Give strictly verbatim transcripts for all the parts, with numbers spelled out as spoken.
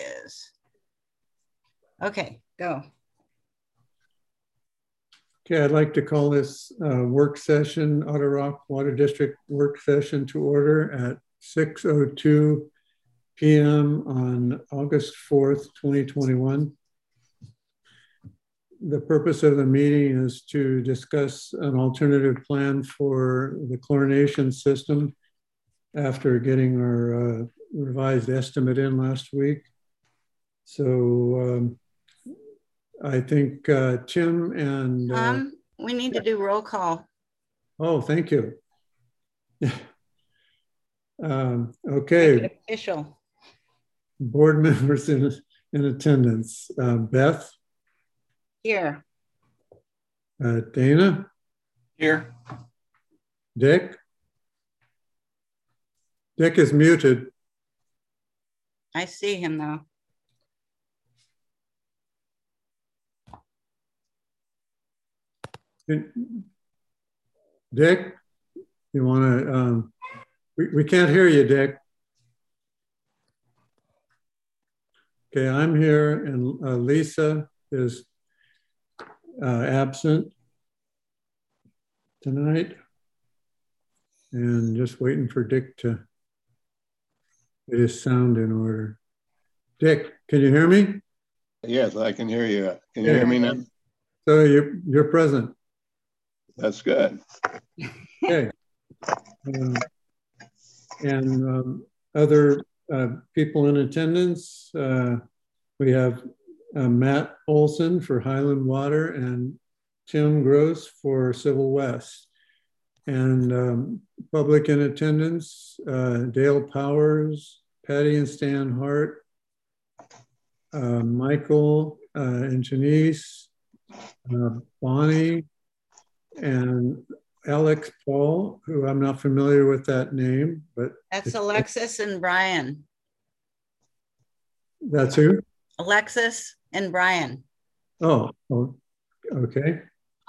is. Okay, go. Okay, I'd like to call this uh, work session, Otter Rock Water District work session to order at six oh two p m on August fourth, twenty twenty-one. The purpose of the meeting is to discuss an alternative plan for the chlorination system after getting our uh, revised estimate in last week. So um, I think uh, Tim and- uh, Um, we need to do roll call. Oh, thank you. um, okay. Make it official. Board members in, in attendance. Uh, Beth? Here. Uh, Dana? Here. Dick? Dick is muted. I see him though. Dick, you want to, um, we, we can't hear you, Dick. Okay, I'm here and uh, Lisa is uh, absent tonight. And just waiting for Dick to get his sound in order. Dick, can you hear me? Yes, I can hear you. Can you yeah. hear me now? So you're, you're present. That's good. Okay. Um, and um, other uh, people in attendance, uh, we have uh, Matt Olson for Highland Water and Tim Gross for Civil West. And um, public in attendance, uh, Dale Powers, Patty and Stan Hart, uh, Michael uh, and Janice, uh, Bonnie, and Alex Paul, who I'm not familiar with that name, but that's Alexis and Brian. That's who? Alexis and Brian. Oh, oh okay.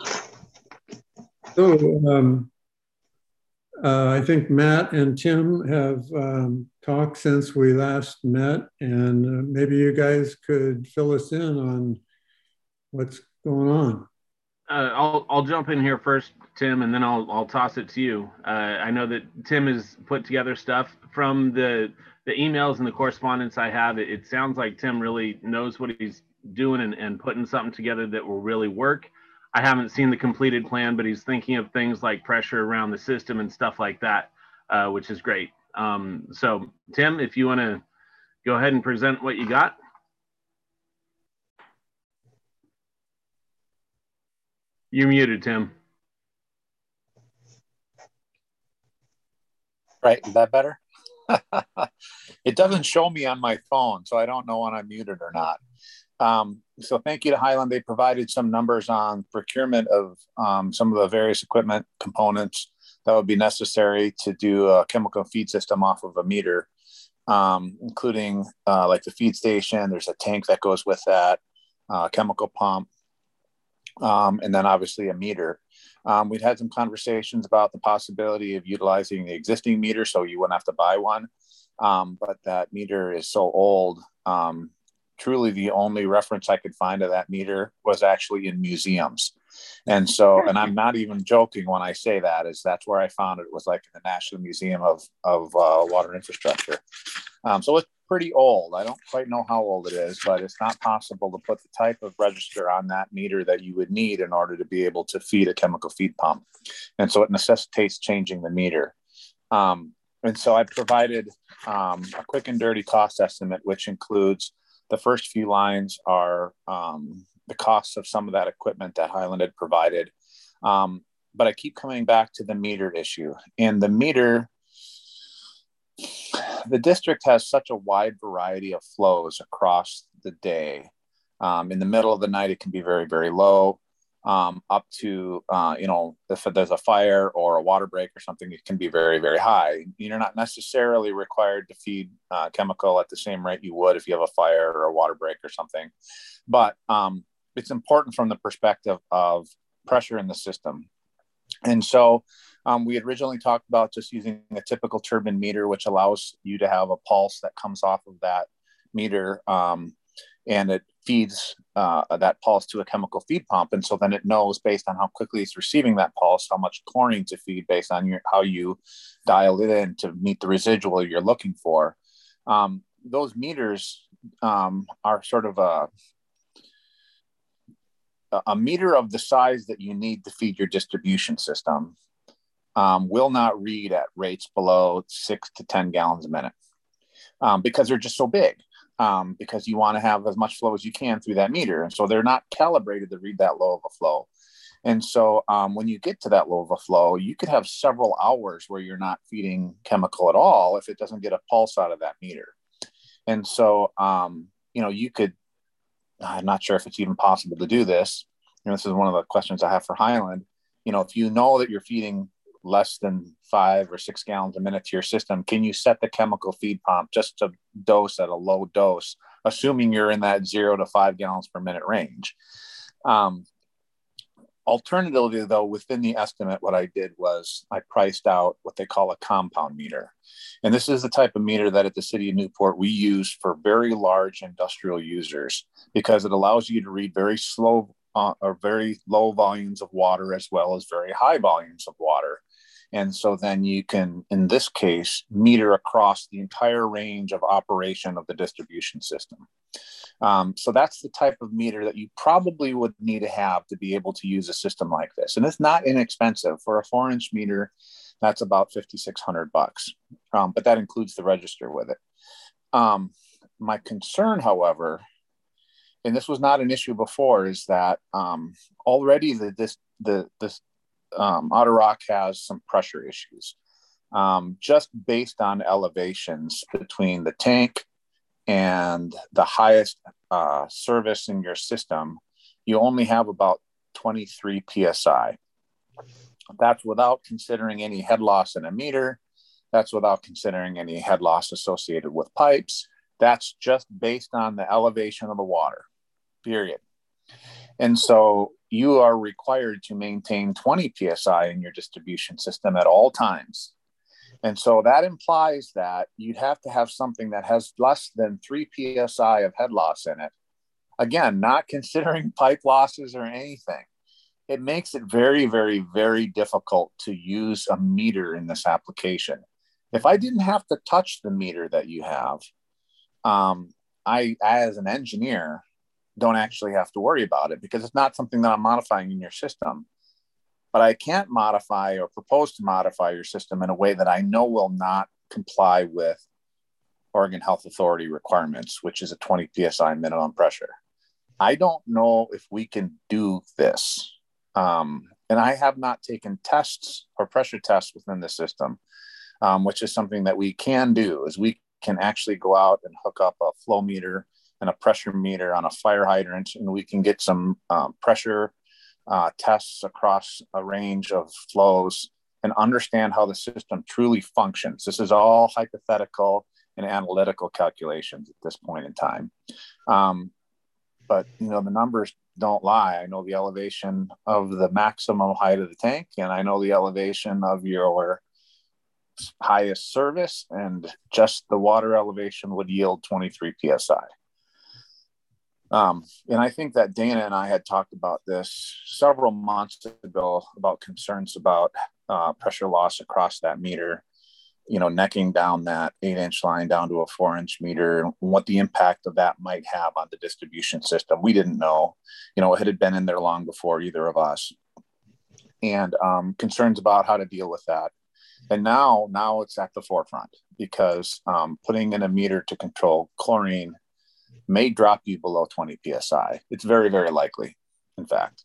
So um, uh, I think Matt and Tim have um, talked since we last met, and uh, maybe you guys could fill us in on what's going on. Uh, I'll I'll jump in here first, Tim, and then I'll I'll toss it to you. Uh, I know that Tim has put together stuff from the the emails and the correspondence I have. It, it sounds like Tim really knows what he's doing and, and putting something together that will really work. I haven't seen the completed plan, but he's thinking of things like pressure around the system and stuff like that, uh, which is great. Um, so, Tim, if you want to go ahead and present what you got. You're muted, Tim. Right, is that better? It doesn't show me on my phone, so I don't know when I'm muted or not. Um, so thank you to Highland. They provided some numbers on procurement of um, some of the various equipment components that would be necessary to do a chemical feed system off of a meter, um, including uh, like the feed station. There's a tank that goes with that, uh, chemical pump, um, and then obviously a meter. Um, we've had some conversations about the possibility of utilizing the existing meter so you wouldn't have to buy one. Um, but that meter is so old. Um, truly the only reference I could find of that meter was actually in museums. And so, and I'm not even joking when I say that, is that's where I found it. It was like in the National Museum of, of uh, Water Infrastructure. Um, so it's pretty old. I don't quite know how old it is, but it's not possible to put the type of register on that meter that you would need in order to be able to feed a chemical feed pump. And so it necessitates changing the meter. Um, and so I provided um, a quick and dirty cost estimate, which includes the first few lines are um, the costs of some of that equipment that Highland had provided. Um, but I keep coming back to the meter issue. And the meter, the district has such a wide variety of flows across the day. Um, in the middle of the night, it can be very, very low, um, up to, uh, you know, if there's a fire or a water break or something, it can be very, very high. You're not necessarily required to feed uh, chemical at the same rate you would if you have a fire or a water break or something. But um, it's important from the perspective of pressure in the system. And so um, we had originally talked about just using a typical turbine meter, which allows you to have a pulse that comes off of that meter, um, and it feeds uh, that pulse to a chemical feed pump. And so then it knows based on how quickly it's receiving that pulse, how much chlorine to feed based on your, how you dial it in to meet the residual you're looking for. Um, those meters um, are sort of a, a meter of the size that you need to feed your distribution system. Um, will not read at rates below six to ten gallons a minute um, because they're just so big. Um, because you want to have as much flow as you can through that meter. And so they're not calibrated to read that low of a flow. And so um, when you get to that low of a flow, you could have several hours where you're not feeding chemical at all if it doesn't get a pulse out of that meter. And so, um, you know, you could, I'm not sure if it's even possible to do this. And this is one of the questions I have for Highland. You know, if you know that you're feeding less than five or six gallons a minute to your system, can you set the chemical feed pump just to dose at a low dose, assuming you're in that zero to five gallons per minute range? Um, alternatively, though, within the estimate, what I did was I priced out what they call a compound meter. And this is the type of meter that at the city of Newport, we use for very large industrial users because it allows you to read very slow uh, or very low volumes of water as well as very high volumes of water. And so then you can, in this case, meter across the entire range of operation of the distribution system. Um, so that's the type of meter that you probably would need to have to be able to use a system like this. And it's not inexpensive. For a four inch meter, that's about fifty-six hundred bucks, um, but that includes the register with it. Um, my concern, however, and this was not an issue before, is that um, already the, this, the, this, Um, Otter Rock has some pressure issues um, just based on elevations between the tank and the highest uh, service in your system. You only have about twenty-three P S I. That's without considering any head loss in a meter. That's without considering any head loss associated with pipes. That's just based on the elevation of the water, period. And so you are required to maintain twenty P S I in your distribution system at all times. And so that implies that you'd have to have something that has less than three P S I of head loss in it. Again, not considering pipe losses or anything. It makes it very, very, very difficult to use a meter in this application. If I didn't have to touch the meter that you have, um, I, as an engineer, don't actually have to worry about it because it's not something that I'm modifying in your system. But I can't modify or propose to modify your system in a way that I know will not comply with Oregon Health Authority requirements, which is a twenty P S I minimum pressure. I don't know if we can do this. Um, and I have not taken tests or pressure tests within the system, um, which is something that we can do, is we can actually go out and hook up a flow meter and a pressure meter on a fire hydrant, and we can get some um, pressure uh, tests across a range of flows and understand how the system truly functions. This is all hypothetical and analytical calculations at this point in time. Um, but, you know, the numbers don't lie. I know the elevation of the maximum height of the tank, and I know the elevation of your highest service, and just the water elevation would yield twenty-three P S I. Um, and I think that Dana and I had talked about this several months ago about concerns about uh, pressure loss across that meter, you know, necking down that eight inch line down to a four inch meter, and what the impact of that might have on the distribution system. We didn't know, you know, it had been in there long before either of us, and um, concerns about how to deal with that. And now, now it's at the forefront because um, putting in a meter to control chlorine may drop you below twenty P S I. It's very, very likely, in fact.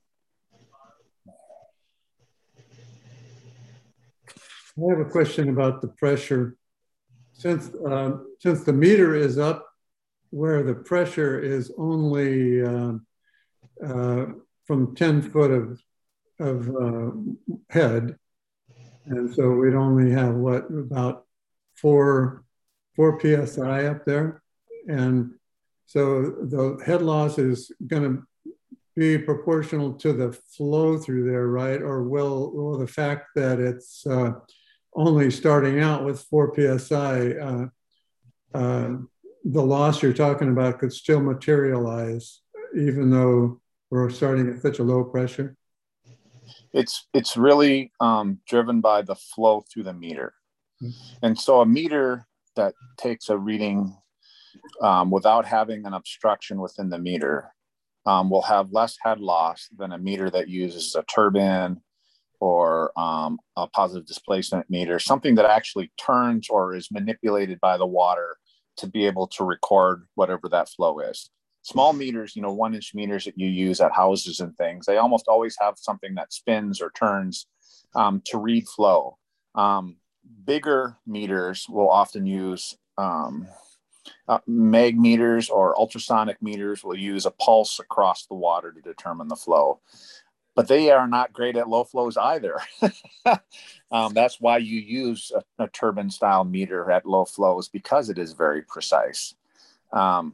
I have a question about the pressure. Since, uh, since the meter is up where the pressure is only uh, uh, from ten foot of, of uh, head, and so we'd only have, what, about four, four P S I up there. And so the head loss is going to be proportional to the flow through there, right? Or will, will the fact that it's uh, only starting out with four P S I uh, uh, the loss you're talking about could still materialize even though we're starting at such a low pressure? It's it's really um, driven by the flow through the meter. And so a meter that takes a reading um, without having an obstruction within the meter um, will have less head loss than a meter that uses a turbine or um, a positive displacement meter, something that actually turns or is manipulated by the water to be able to record whatever that flow is. Small meters, you know, one inch meters that you use at houses and things, they almost always have something that spins or turns um, to read flow. Um, bigger meters will often use um, uh, mag meters, or ultrasonic meters will use a pulse across the water to determine the flow. But they are not great at low flows either. um, that's why you use a, a turbine style meter at low flows, because it is very precise. Um,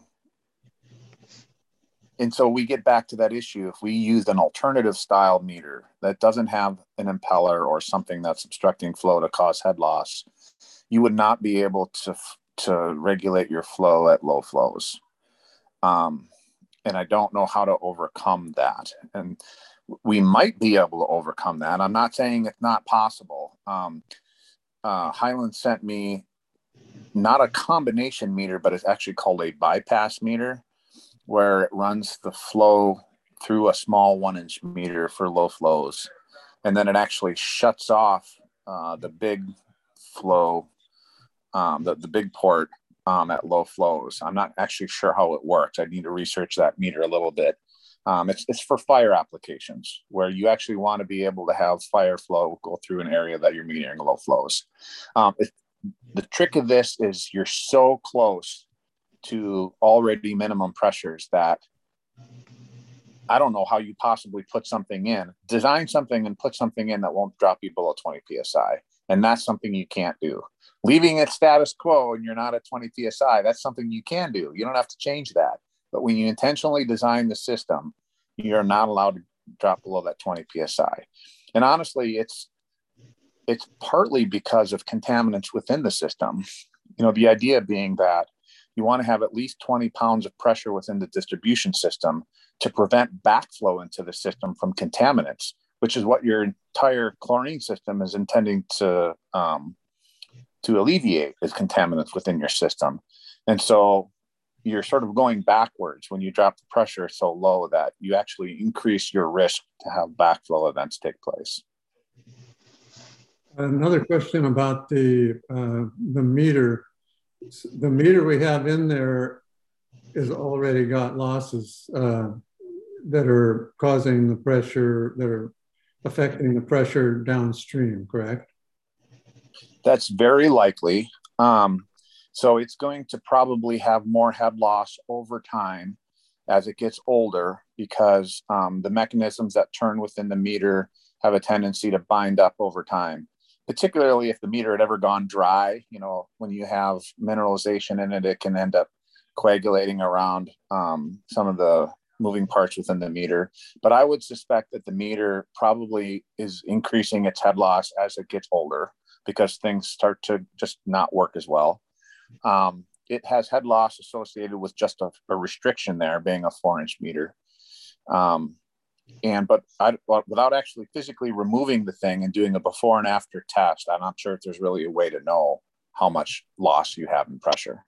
And so we get back to that issue. If we used an alternative style meter that doesn't have an impeller or something that's obstructing flow to cause head loss, you would not be able to, to regulate your flow at low flows. Um, and I don't know how to overcome that. And we might be able to overcome that. I'm not saying it's not possible. Um, uh, Highland sent me not a combination meter, but it's actually called a bypass meter, where it runs the flow through a small one inch meter for low flows. And then it actually shuts off uh, the big flow, um, the, the big port um, at low flows. I'm not actually sure how it works. I need to research that meter a little bit. Um, it's, it's for fire applications where you actually want to be able to have fire flow go through an area that you're metering low flows. Um, it, the trick of this is you're so close to already minimum pressures that I don't know how you possibly put something in, design something and put something in that won't drop you below twenty P S I. And that's something you can't do. Leaving it status quo and you're not at twenty P S I, that's something you can do. You don't have to change that. But when you intentionally design the system, you're not allowed to drop below that twenty P S I. And honestly, it's it's partly because of contaminants within the system. You know, the idea being that you want to have at least twenty pounds of pressure within the distribution system to prevent backflow into the system from contaminants, which is what your entire chlorine system is intending to um, to alleviate, is contaminants within your system. And so you're sort of going backwards when you drop the pressure so low that you actually increase your risk to have backflow events take place. Another question about the uh, the meter. The meter we have in there is already got losses uh, that are causing the pressure, that are affecting the pressure downstream, correct? That's very likely. Um, so it's going to probably have more head loss over time as it gets older, because um, the mechanisms that turn within the meter have a tendency to bind up over time. Particularly if the meter had ever gone dry, you know, when you have mineralization in it, it can end up coagulating around um, some of the moving parts within the meter. But I would suspect that the meter probably is increasing its head loss as it gets older, because things start to just not work as well. Um, it has head loss associated with just a, a restriction there, being a four inch meter. Um, And but I, without actually physically removing the thing and doing a before and after test, I'm not sure if there's really a way to know how much loss you have in pressure.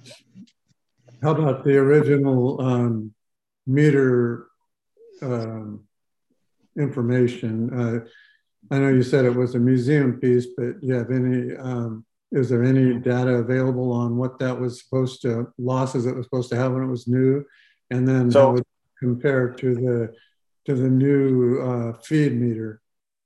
How about the original um, meter um, information? Uh, I know you said it was a museum piece, but do you have any, um, is there any data available on what that was supposed to, losses it was supposed to have when it was new? And then so, how it compared to the to the new uh, feed meter?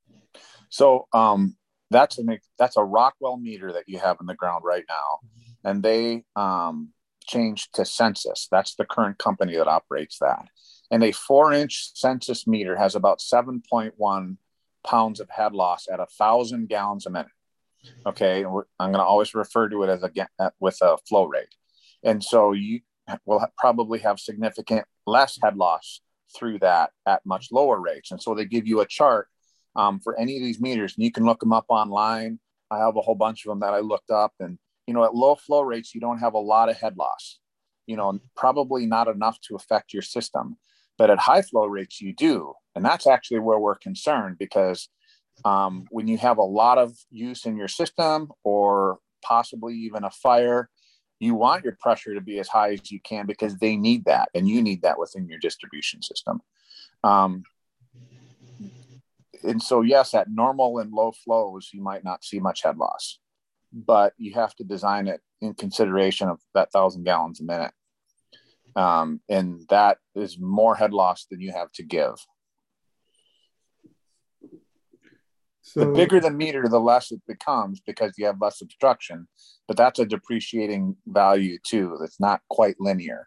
So um, that's a that's a Rockwell meter that you have in the ground right now, and they um, changed to Sensus. That's the current company that operates that. And a four-inch Sensus meter has about seven point one pounds of head loss at a thousand gallons a minute. Okay, I'm going to always refer to it as a with a flow rate, and so you will probably have significant less head loss through that at much lower rates. And so they give you a chart um, for any of these meters, and you can look them up online. I have a whole bunch of them that I looked up, and you know, at low flow rates, you don't have a lot of head loss, you know, probably not enough to affect your system. But at high flow rates, you do. And that's actually where we're concerned, because um, when you have a lot of use in your system, or possibly even a fire, you want your pressure to be as high as you can, because they need that, and you need that within your distribution system. Um, and so, yes, at normal and low flows, you might not see much head loss, but you have to design it in consideration of that thousand gallons a minute. Um, and that is more head loss than you have to give. So, the bigger the meter, the less it becomes, because you have less obstruction, but that's a depreciating value too. That's not quite linear.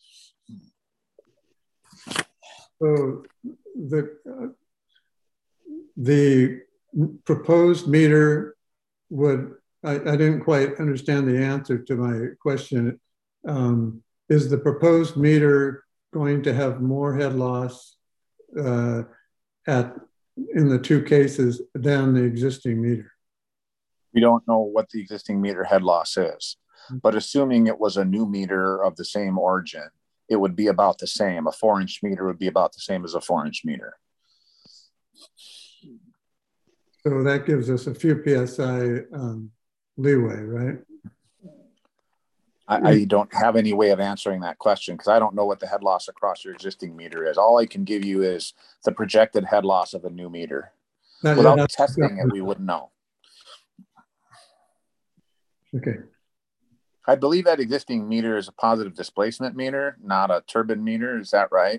So the, uh, the proposed meter would, I, I didn't quite understand the answer to my question. Um, is the proposed meter going to have more head loss uh, at in the two cases than the existing meter? We don't know what the existing meter head loss is, but assuming it was a new meter of the same origin, it would be about the same. A four inch meter would be about the same as a four inch meter. So that gives us a few P S I um, leeway, right? I, I don't have any way of answering that question, because I don't know what the head loss across your existing meter is. All I can give you is the projected head loss of a new meter. Now, without yeah, testing it, we wouldn't know. Okay. I believe that existing meter is a positive displacement meter, not a turbine meter. Is that right?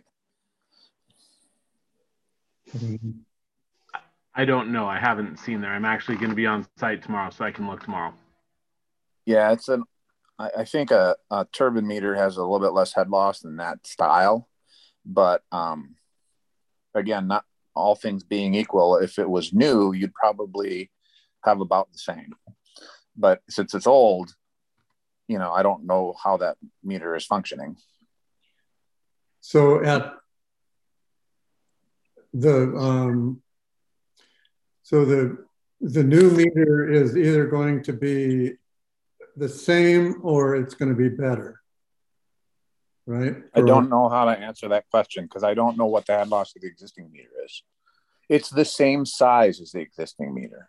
I don't know. I haven't seen there. I'm actually going to be on site tomorrow, so I can look tomorrow. Yeah, it's an. I, I think a, a turbine meter has a little bit less head loss than that style, but um, again, not all things being equal. If it was new, you'd probably have about the same. But since it's old, you know, I don't know how that meter is functioning. So at the um, so the the new meter is either going to be the same or it's going to be better, right? I don't know how to answer that question, because I don't know what the head loss of the existing meter is. It's the same size as the existing meter.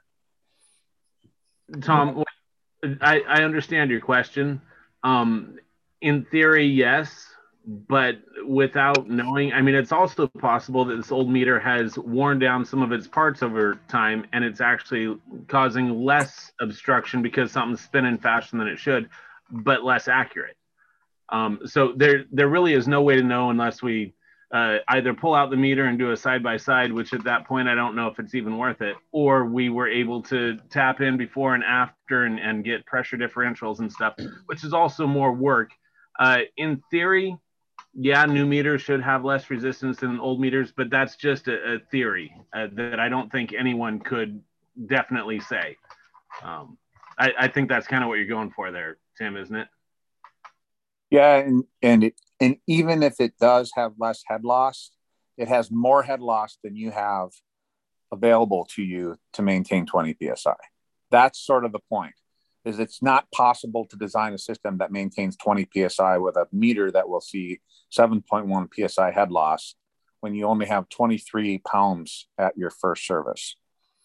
Tom, I, I understand your question. Um, in theory, yes, but without knowing, I mean, it's also possible that this old meter has worn down some of its parts over time, and it's actually causing less obstruction because something's spinning faster than it should, but less accurate. Um, so there, there really is no way to know unless we uh, either pull out the meter and do a side-by-side, which at that point, I don't know if it's even worth it, or we were able to tap in before and after and, and get pressure differentials and stuff, which is also more work. Uh, in theory, yeah, new meters should have less resistance than old meters, but that's just a, a theory uh, that I don't think anyone could definitely say. Um, I, I think that's kind of what you're going for there, Tim, isn't it? Yeah, and and it, and even if it does have less head loss, it has more head loss than you have available to you to maintain twenty P S I. That's sort of the point. Is it's not possible to design a system that maintains twenty P S I with a meter that will see seven point one P S I head loss when you only have twenty-three pounds at your first service.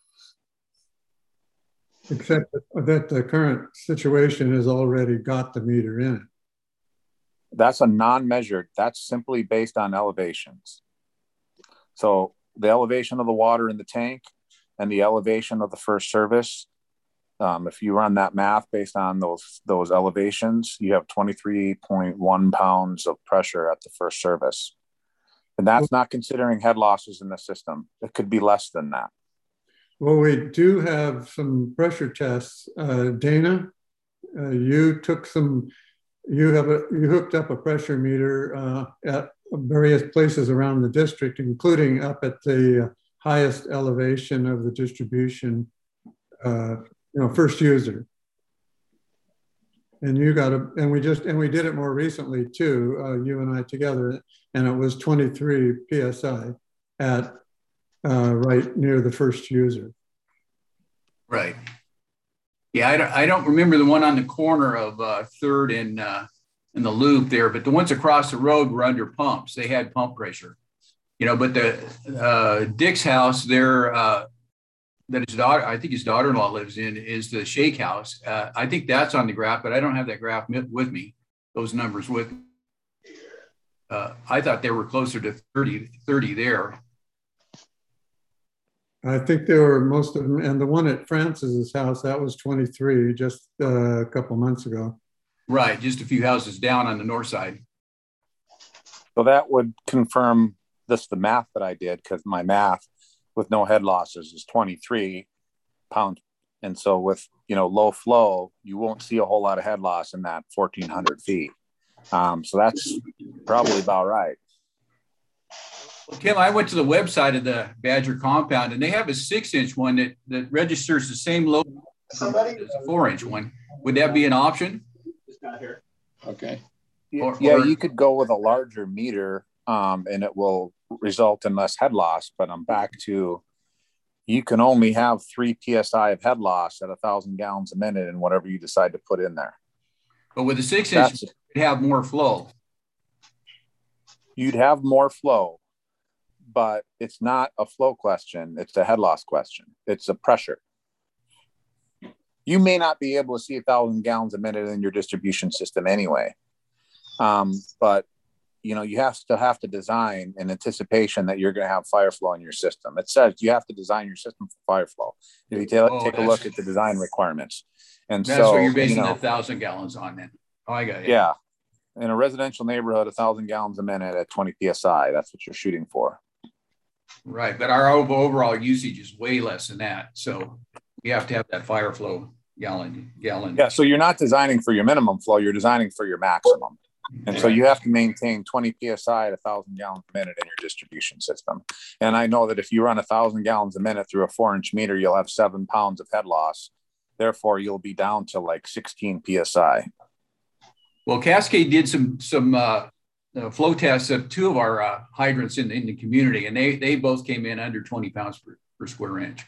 Except that the current situation has already got the meter in it. That's a non-measured. That's simply based on elevations. So the elevation of the water in the tank and the elevation of the first service, Um, if you run that math based on those those elevations, you have twenty-three point one pounds of pressure at the first service. And that's not considering head losses in the system. It could be less than that. Well, we do have some pressure tests. Uh, Dana, uh, you took some, you have a, you hooked up a pressure meter uh, at various places around the district, including up at the highest elevation of the distribution uh, you know, first user. And you got a, and we just, and we did it more recently too, uh, you and I together, and it was twenty-three P S I at uh, right near the first user. Right. Yeah, I don't, I don't remember the one on the corner of uh, Third and uh, in the loop there, but the ones across the road were under pumps. They had pump pressure, you know. But the uh, Dick's house there, uh, that his daughter, I think his daughter-in-law lives in, is the Shake House. Uh, I think that's on the graph, but I don't have that graph with me. Those numbers with. Me. Uh, I thought they were closer to thirty, thirty there. I think they were most of them, and the one at Francis's house, that was twenty-three just uh, a couple months ago. Right, just a few houses down on the north side. So that would confirm this, the math that I did, because my math with no head losses is twenty-three pounds. And so with, you know, low flow, you won't see a whole lot of head loss in that fourteen hundred feet. Um, so that's probably about right. Well, Tim, I went to the website of the Badger compound, and they have a six-inch one that, that registers the same load as a four-inch one. Would that be an option? Okay. Or, yeah, or, you could go with a larger meter, um, and it will result in less head loss. But I'm back to, you can only have three P S I of head loss at a thousand gallons a minute in whatever you decide to put in there. But with a six-inch, you'd have more flow. You'd have more flow. But it's not a flow question. It's a head loss question. It's a pressure. You may not be able to see a thousand gallons a minute in your distribution system anyway. Um, but, you know, you have to have to design in anticipation that you're going to have fire flow in your system. It says you have to design your system for fire flow. If you ta- oh, take a look at the design requirements. And that's so, what you're basing you know, that thousand gallons on then. Oh, I got it. Yeah. In a residential neighborhood, a thousand gallons a minute at twenty P S I, that's what you're shooting for. Right, but our overall usage is way less than that. So we have to have that fire flow gallon, gallon. Yeah, so you're not designing for your minimum flow, you're designing for your maximum. And so you have to maintain twenty P S I at a thousand gallons a minute in your distribution system. And I know that if you run a thousand gallons a minute through a four inch meter, you'll have seven pounds of head loss. Therefore, you'll be down to like sixteen P S I. Well, Cascade did some, some, uh, Uh, flow tests of two of our uh, hydrants in, in the community, and they they both came in under twenty pounds per, per square inch.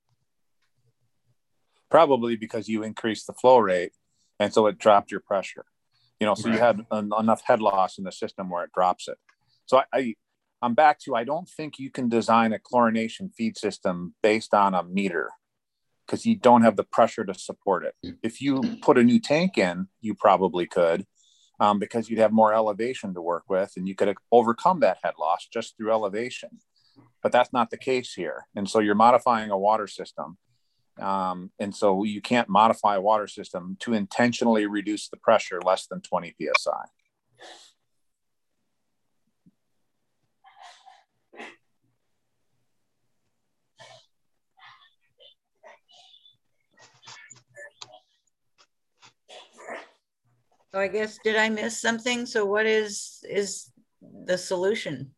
Probably because you increased the flow rate, and so it dropped your pressure. You know, so right. You had an, enough head loss in the system where it drops it. So I, I, I'm back to, I don't think you can design a chlorination feed system based on a meter because you don't have the pressure to support it. If you put a new tank in, you probably could. Um, because you'd have more elevation to work with and you could overcome that head loss just through elevation. But that's not the case here. And so you're modifying a water system. Um, and so you can't modify a water system to intentionally reduce the pressure less than twenty P S I. So I guess, did I miss something? So what is is the solution?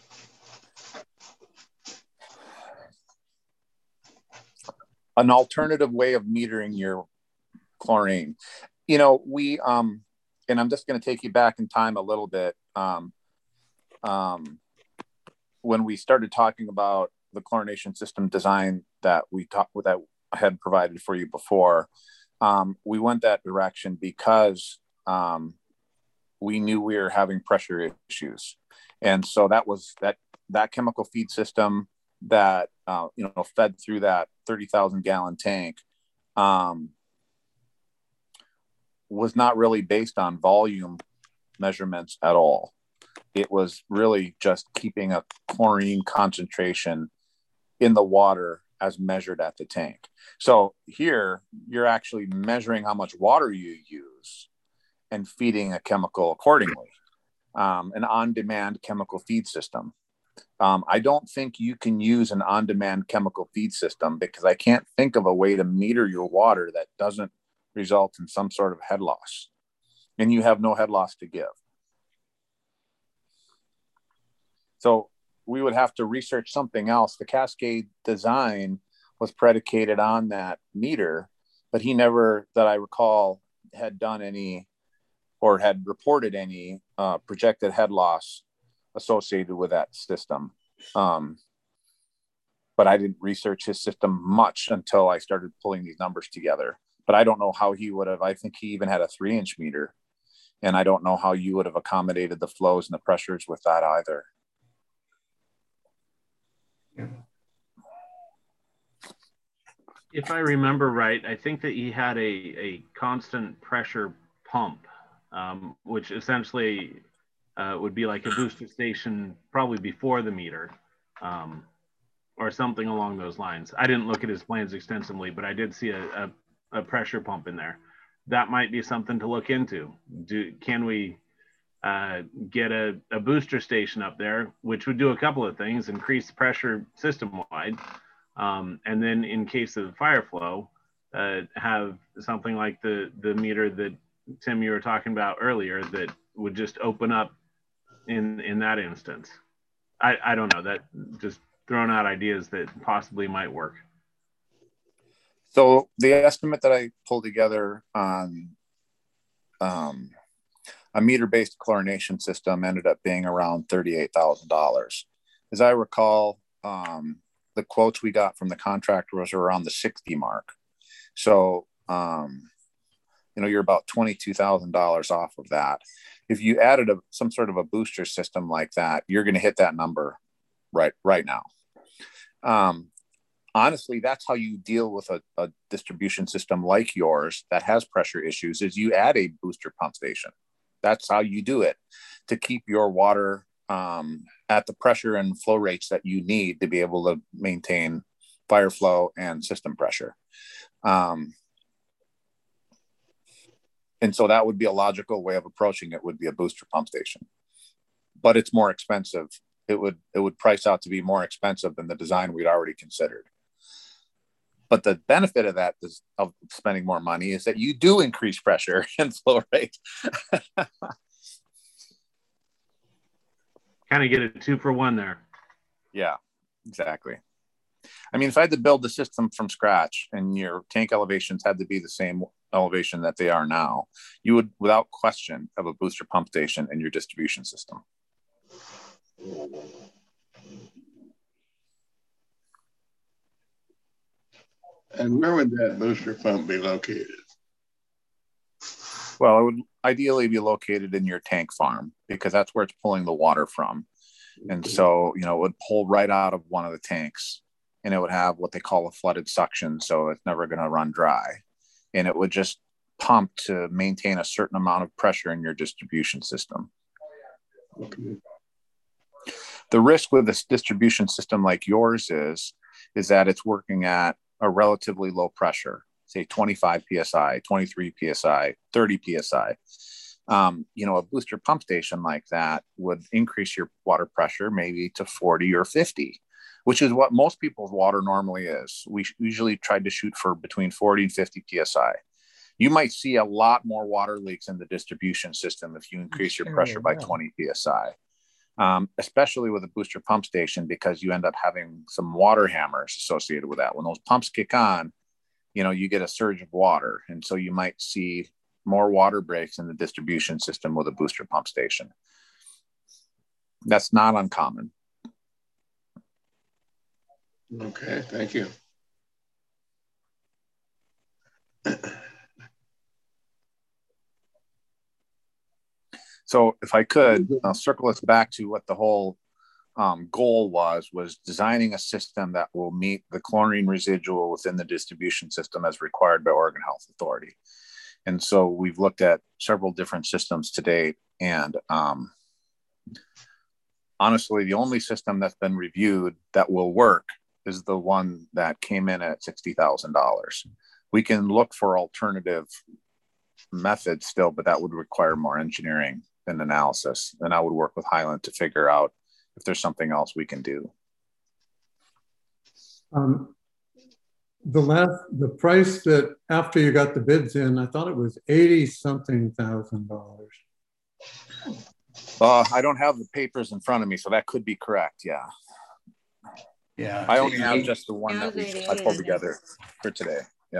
An alternative way of metering your chlorine. You know, we, um, and I'm just going to take you back in time a little bit. Um, um, when we started talking about the chlorination system design that we talked with, that I had provided for you before, um, we went that direction because Um, we knew we were having pressure issues. And so that was that, that chemical feed system that, uh, you know, fed through that thirty thousand gallon tank, um, was not really based on volume measurements at all. It was really just keeping a chlorine concentration in the water as measured at the tank. So here you're actually measuring how much water you use and feeding a chemical accordingly, um, an on-demand chemical feed system. Um, I don't think you can use an on-demand chemical feed system because I can't think of a way to meter your water that doesn't result in some sort of head loss, and you have no head loss to give. So we would have to research something else. The Cascade design was predicated on that meter, but he never, that I recall, had done any or had reported any uh, projected head loss associated with that system. Um, but I didn't research his system much until I started pulling these numbers together. but I don't know how he would have. I think he even had a three inch meter, and I don't know how you would have accommodated the flows and the pressures with that either. Yeah. If I remember right, I think that he had a, a constant pressure pump, um, which essentially uh, would be like a booster station probably before the meter, um, or something along those lines. I didn't look at his plans extensively, but I did see a, a, a pressure pump in there. That might be something to look into. Do, can we uh, get a, a booster station up there, which would do a couple of things: increase pressure system-wide, um, and then in case of fire flow, uh, have something like the the meter that Tim you were talking about earlier that would just open up in in that instance. I I don't know, that just throwing out ideas that possibly might work. So the estimate that I pulled together on um, a meter-based chlorination system ended up being around thirty-eight thousand dollars. As I recall, um, the quotes we got from the contractor was around the sixty mark. So, um, you know, you're about twenty-two thousand dollars off of that. If you added a, some sort of a booster system like that, you're going to hit that number right, right now. Um, honestly, that's how you deal with a, a distribution system like yours that has pressure issues, is you add a booster pump station. That's how you do it to keep your water um, at the pressure and flow rates that you need to be able to maintain fire flow and system pressure. Um, and so that would be a logical way of approaching it, would be a booster pump station, but it's more expensive. It would, it would price out to be more expensive than the design we'd already considered. But the benefit of that is, of spending more money, is that you do increase pressure and flow rate. Kind of get a two for one there. Yeah, exactly. I mean, if I had to build the system from scratch and your tank elevations had to be the same elevation that they are now, you would, without question, have a booster pump station in your distribution system. And where would that booster pump be located? Well, it would ideally be located in your tank farm, because that's where it's pulling the water from. And so, you know, it would pull right out of one of the tanks, and it would have what they call a flooded suction. So it's never going to run dry. And it would just pump to maintain a certain amount of pressure in your distribution system. Okay. The risk with this distribution system like yours is, is that it's working at a relatively low pressure, say twenty-five P S I, twenty-three P S I, thirty P S I. Um, you know, a booster pump station like that would increase your water pressure maybe to forty or fifty, which is what most people's water normally is. We usually try to shoot for between forty and fifty P S I. You might see a lot more water leaks in the distribution system if you increase sure your pressure by twenty P S I. Um, especially with a booster pump station, because you end up having some water hammers associated with that. When those pumps kick on, you know, you get a surge of water. And so you might see more water breaks in the distribution system with a booster pump station. That's not uncommon. Okay, thank you. So if I could, I'll circle us back to what the whole um, goal was, was designing a system that will meet the chlorine residual within the distribution system as required by Oregon Health Authority. And so we've looked at several different systems to date. And um, honestly, the only system that's been reviewed that will work is the one that came in at sixty thousand dollars. We can look for alternative methods still, but that would require more engineering and analysis. And I would work with Highland to figure out if there's something else we can do. Um, the last, the price that after you got the bids in, I thought it was eighty something thousand dollars. Uh, I don't have the papers in front of me, so that could be correct. Yeah. Yeah. I only have just the one Yeah, that we eighty-eight, I pulled I together for today. Yeah.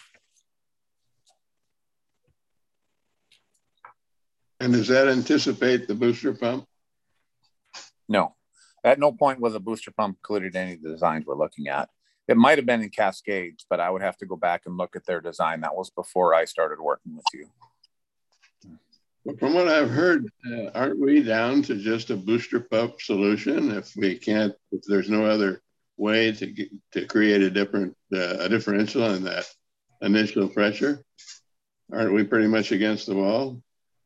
And does that anticipate the booster pump? No, at no point was a booster pump included in any of the designs we're looking at. It might have been in Cascades, but I would have to go back and look at their design. That was before I started working with you. From what I've heard, uh, aren't we down to just a booster pump solution if we can't, if there's no other way to get, to create a different uh, a differential in that initial pressure? Aren't we pretty much against the wall?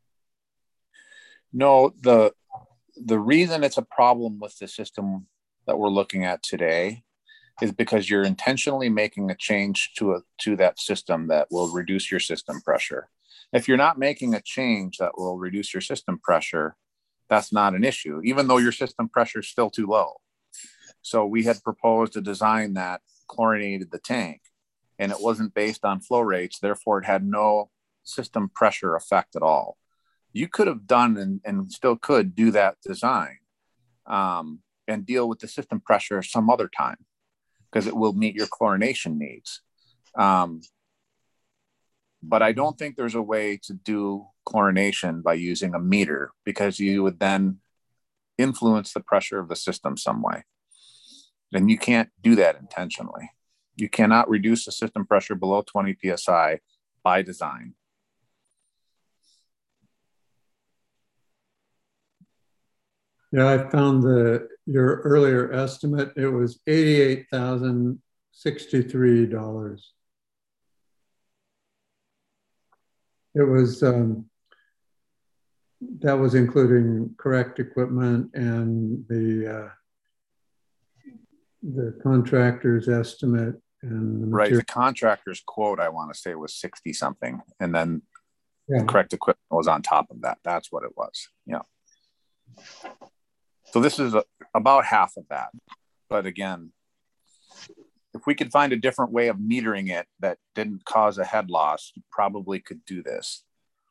No, the the reason it's a problem with the system that we're looking at today is because you're intentionally making a change to a to that system that will reduce your system pressure. If you're not making a change that will reduce your system pressure, that's not an issue, even though your system pressure is still too low. So we had proposed a design that chlorinated the tank, and it wasn't based on flow rates. Therefore, it had no system pressure effect at all. You could have done and, and still could do that design um, and deal with the system pressure some other time because it will meet your chlorination needs. Um, But I don't think there's a way to do chlorination by using a meter because you would then influence the pressure of the system some way. And you can't do that intentionally. You cannot reduce the system pressure below twenty P S I by design. Yeah, I found the your earlier estimate. It was eighty-eight thousand sixty-three dollars. It was, um, that was including correct equipment and the uh, the contractor's estimate and the right. material. The contractor's quote, I want to say, was sixty something. And then Yeah. the correct equipment was on top of that. That's what it was. Yeah. So this is a, about half of that. But again, if we could find a different way of metering it that didn't cause a head loss, you probably could do this.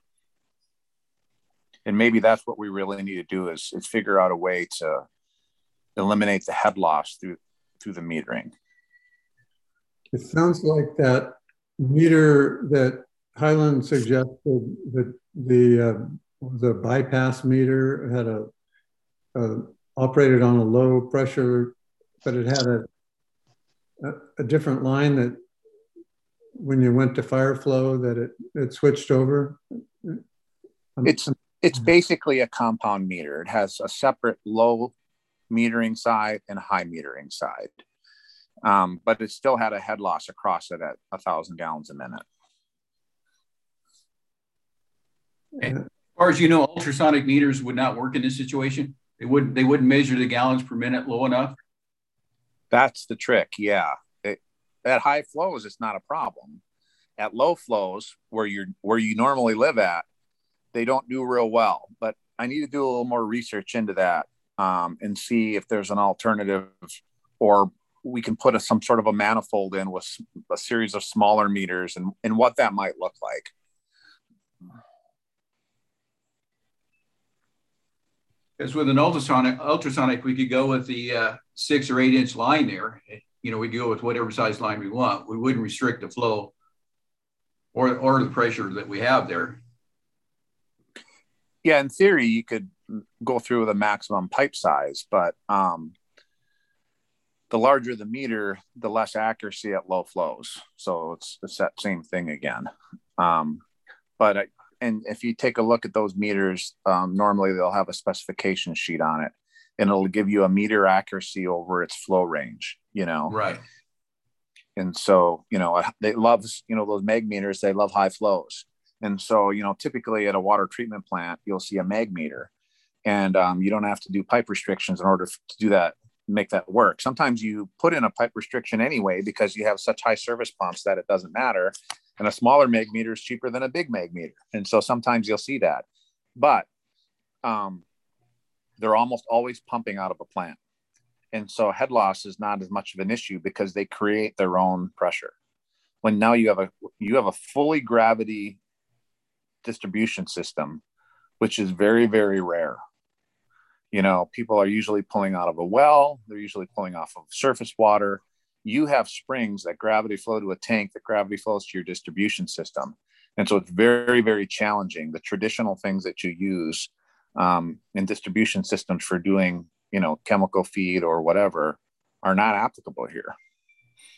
And maybe that's what we really need to do is, is figure out a way to eliminate the head loss through, through the metering. It sounds like that meter that Highland suggested, that the uh, was a bypass meter, had a, a operated on a low pressure, but it had a A, a different line that when you went to fire flow that it, it switched over? It's, it's basically a compound meter. It has a separate low metering side and high metering side. Um, but it still had a head loss across it at a thousand gallons a minute. As far as you know, ultrasonic meters would not work in this situation. They wouldn't, they wouldn't measure the gallons per minute low enough. That's the trick. Yeah. It, at high flows, it's not a problem. At low flows where you're, where you normally live at, they don't do real well, but I need to do a little more research into that um, and see if there's an alternative, or we can put a, some sort of a manifold in with a series of smaller meters and, and what that might look like. Because with an ultrasonic, ultrasonic, we could go with the uh, six or eight inch line there. You know, we could go with whatever size line we want. We wouldn't restrict the flow or, or the pressure that we have there. Yeah, in theory, you could go through with a maximum pipe size, but um, the larger the meter, the less accuracy at low flows. So it's, it's that same thing again. Um, but I, and if you take a look at those meters, um, normally they'll have a specification sheet on it, and it'll give you a meter accuracy over its flow range, you know? Right. And so, you know, they love, you know, those mag meters, they love high flows. And so, you know, typically at a water treatment plant, you'll see a mag meter, and um, you don't have to do pipe restrictions in order to do that, make that work. Sometimes you put in a pipe restriction anyway, because you have such high service pumps that it doesn't matter. And a smaller mag meter is cheaper than a big mag meter. And so sometimes you'll see that, but um, they're almost always pumping out of a plant. And so head loss is not as much of an issue because they create their own pressure. When now you have a, you have a fully gravity distribution system, which is very, very rare. You know, people are usually pulling out of a well. They're usually pulling off of surface water. You have springs that gravity flow to a tank, that gravity flows to your distribution system. And so it's very, very challenging. The traditional things that you use um, in distribution systems for doing, you know, chemical feed or whatever are not applicable here.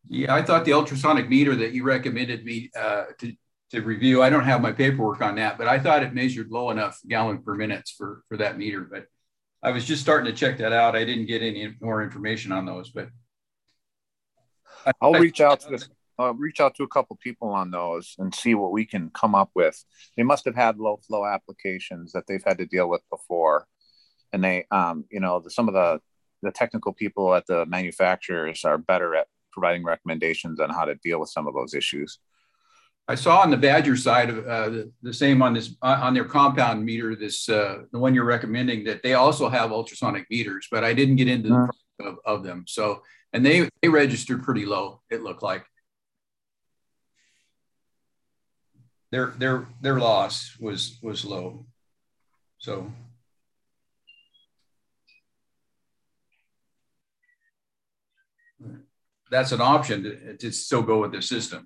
Yeah, I thought the ultrasonic meter that you recommended me uh, to, to review, I don't have my paperwork on that, but I thought it measured low enough gallon per minute for, for that meter. But I was just starting to check that out. I didn't get any more information on those, but. I, I'll I, reach out to this. Uh, reach out to a couple people on those and see what we can come up with. They must have had low flow applications that they've had to deal with before. And they, um, you know, the, some of the, the technical people at the manufacturers are better at providing recommendations on how to deal with some of those issues. I saw on the Badger side of uh, the, the same on this, uh, on their compound meter, this, uh, the one you're recommending, that they also have ultrasonic meters, but I didn't get into the mm-hmm. of, of them. So, and they, they registered pretty low, it looked like. Their, their, their loss was, was low. So. That's an option to, to still go with the system.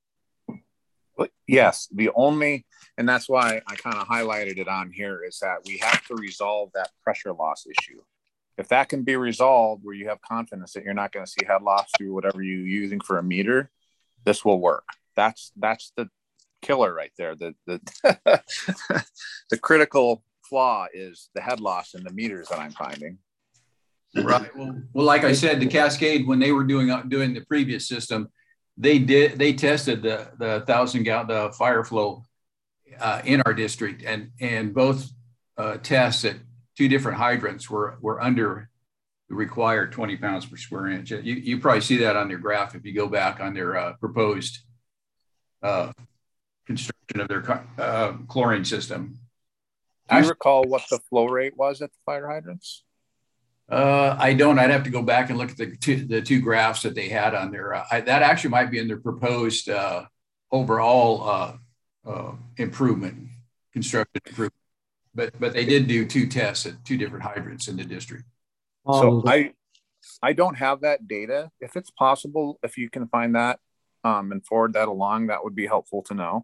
Yes, the only, and that's why I kind of highlighted it on here, is that we have to resolve that pressure loss issue. If that can be resolved where you have confidence that you're not going to see head loss through whatever you're using for a meter, this will work. That's that's the killer right there. The the the critical flaw is the head loss in the meters that I'm finding. Right. Well, well, like I said, the Cascade, when they were doing doing the previous system, they did they tested the the thousand gallon the fire flow uh, in our district, and and both uh, tests at two different hydrants were were under the required twenty pounds per square inch. You you probably see that on their graph if you go back on their uh, proposed uh, construction of their uh, chlorine system. Do you recall what the flow rate was at the fire hydrants? Uh, I don't. I'd have to go back and look at the two, the two graphs that they had on there. Uh, I, that actually might be in their proposed uh, overall uh, uh, improvement, construction improvement. But but they did do two tests at two different hydrants in the district. So I I don't have that data. If it's possible, if you can find that um, and forward that along, that would be helpful to know.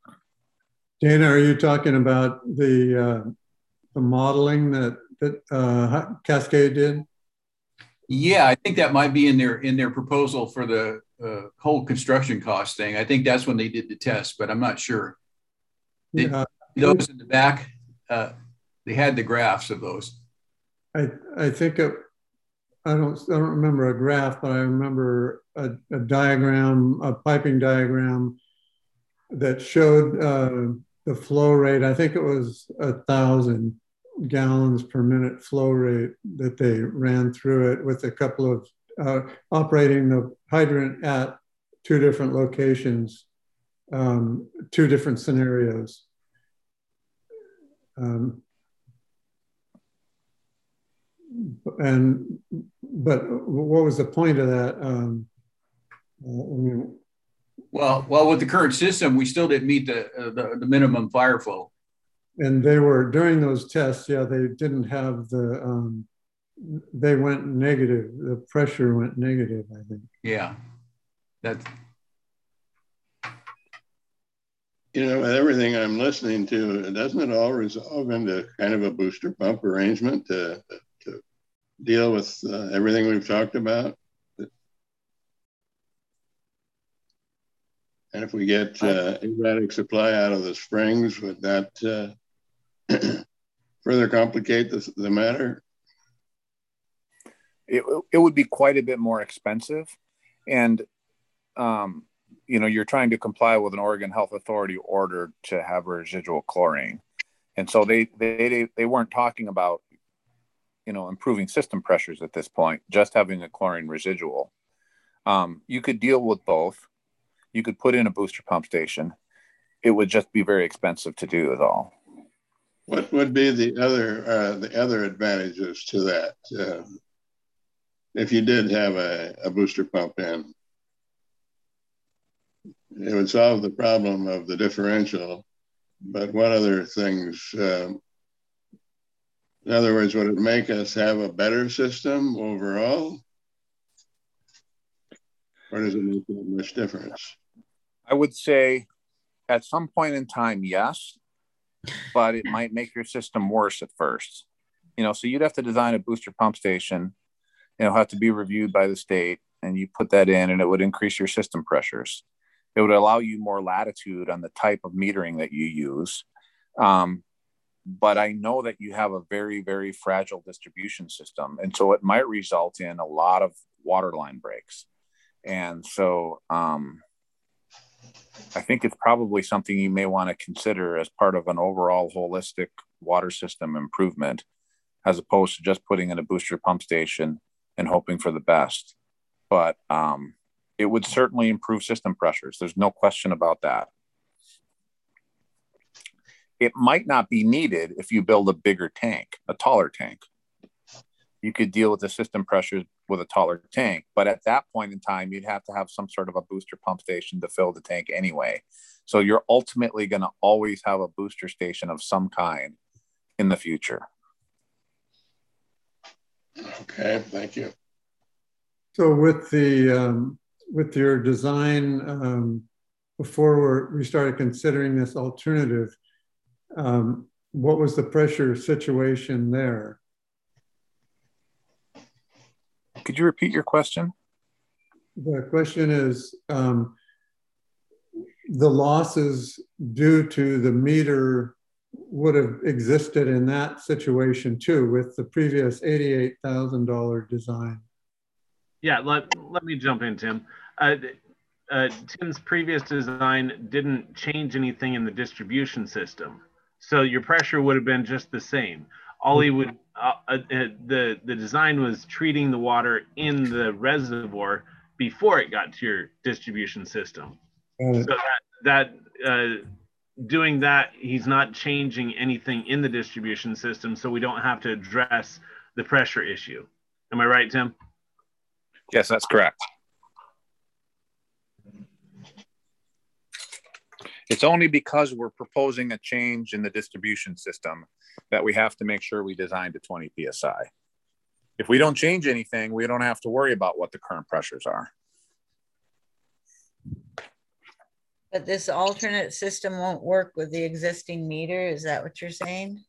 Dana, are you talking about the uh, the modeling that that uh, Cascade did? Yeah, I think that might be in their in their proposal for the uh, whole construction cost thing. I think that's when they did the test, but I'm not sure. They, yeah. Those in the back, uh, they had the graphs of those. I I think it, I don't I don't remember a graph, but I remember a, a diagram, a piping diagram that showed uh, the flow rate. I think it was a thousand gallons per minute flow rate that they ran through it with a couple of uh, operating the hydrant at two different locations, um, two different scenarios. Um, and but what was the point of that? Um, I mean, well, well, with the current system, we still didn't meet the uh, the, the minimum fire flow. And they were, during those tests, yeah, they didn't have the, um, they went negative. The pressure went negative, I think. Yeah. That's. You know, with everything I'm listening to, doesn't it all resolve into kind of a booster pump arrangement to, to deal with uh, everything we've talked about? And if we get uh, erratic supply out of the springs, would that uh, further complicate the, the matter? It, it would be quite a bit more expensive. And, um, you know, you're trying to comply with an Oregon Health Authority order to have residual chlorine. And so they, they, they weren't talking about, you know, improving system pressures at this point, just having a chlorine residual. Um, you could deal with both. You could put in a booster pump station. It would just be very expensive to do it all. What would be the other uh, the other advantages to that uh, if you did have a, a booster pump in? It would solve the problem of the differential, but what other things? Um, in other words, would it make us have a better system overall? Or does it make that much difference? I would say at some point in time, yes, but it might make your system worse at first. You know, so you'd have to design a booster pump station, you know, have to be reviewed by the state. and you put that in, and it would increase your system pressures. It would allow you more latitude on the type of metering that you use. Um, but I know that you have a very, very fragile distribution system. And so it might result in a lot of water line breaks. And so um, I think it's probably something you may want to consider as part of an overall holistic water system improvement, as opposed to just putting in a booster pump station and hoping for the best. But um, it would certainly improve system pressures. There's no question about that. It might not be needed if you build a bigger tank, a taller tank. You could deal with the system pressures with a taller tank, but at that point in time, you'd have to have some sort of a booster pump station to fill the tank anyway. So you're ultimately going to always have a booster station of some kind in the future. Okay, thank you. So with the um, with your design, um, before we're, we started considering this alternative, um, what was the pressure situation there? Could you repeat your question? The question is, um, the losses due to the meter would have existed in that situation too, with the previous eighty-eight thousand dollar design. Yeah, let, let me jump in, Tim. Uh, uh, Tim's previous design didn't change anything in the distribution system. So your pressure would have been just the same. All he would, uh, uh, the, the design was treating the water in the reservoir before it got to your distribution system. Uh, So that, that uh, doing that, he's not changing anything in the distribution system, so we don't have to address the pressure issue. Am I right, Tim? Yes, that's correct. It's only because we're proposing a change in the distribution system that we have to make sure we design to twenty P S I. If we don't change anything, we don't have to worry about what the current pressures are. But this alternate system won't work with the existing meter. Is that what you're saying?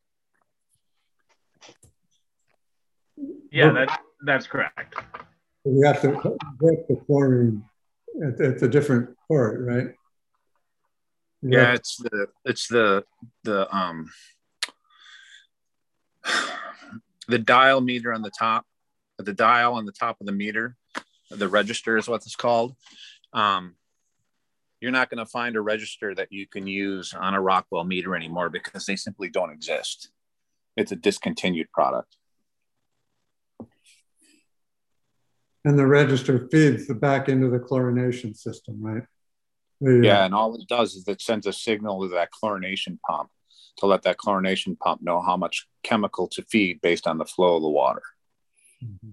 Yeah, that, that's correct. We have to get the chlorine. It's, it's a different part, right? You Yeah, have, it's the it's the the um the dial meter on the top, the dial on the top of the meter, the register is what it's called. Um, you're not going to find a register that you can use on a Rockwell meter anymore because they simply don't exist. It's a discontinued product. and the register feeds the back into the chlorination system, right? The, Yeah, uh, and all it does is it sends a signal to that chlorination pump to let that chlorination pump know how much chemical to feed based on the flow of the water. mm-hmm.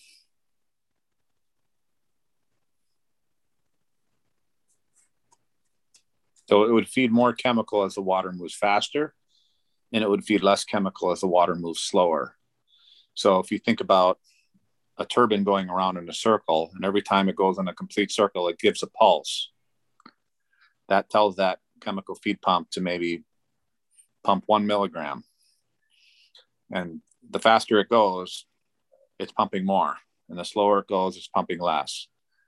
So it would feed more chemical as the water moves faster, and it would feed less chemical as the water moves slower. So if you think about a turbine going around in a circle, and every time it goes in a complete circle, it gives a pulse. That tells that chemical feed pump to maybe pump one milligram. And the faster it goes, it's pumping more. And the slower it goes, it's pumping less.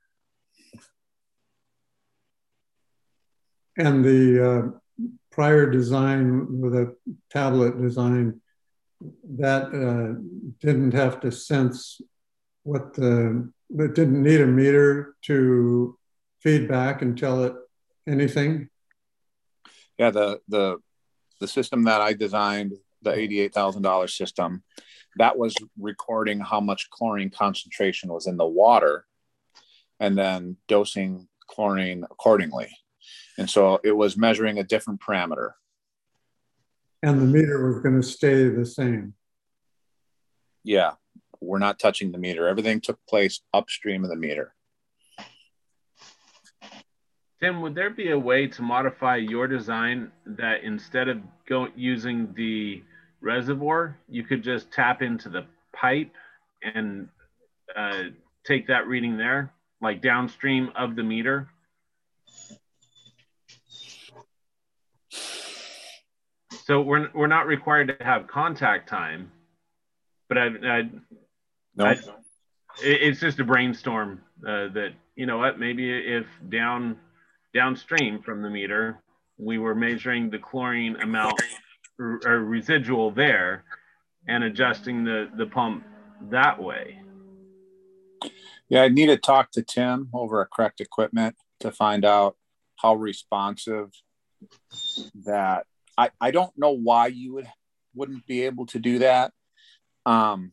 And the uh, prior design with a tablet design, that uh, didn't have to sense what the, it didn't need a meter to feed back and tell it anything? Yeah, the the the system that I designed, the eighty-eight thousand dollar system, that was recording how much chlorine concentration was in the water and then dosing chlorine accordingly. And so it was measuring a different parameter. And the meter was going to stay the same. Yeah, we're not touching the meter. Everything took place upstream of the meter. Tim, would there be a way to modify your design that instead of go using the reservoir, you could just tap into the pipe and uh, take that reading there, like downstream of the meter? So we're we're not required to have contact time, but I I, No. I it, it's just a brainstorm uh, that, you know what, maybe if down downstream from the meter, we were measuring the chlorine amount or, or residual there and adjusting the, the pump that way. Yeah, I need to talk to Tim over at Correct Equipment to find out how responsive that. I, I don't know why you would wouldn't be able to do that. Um,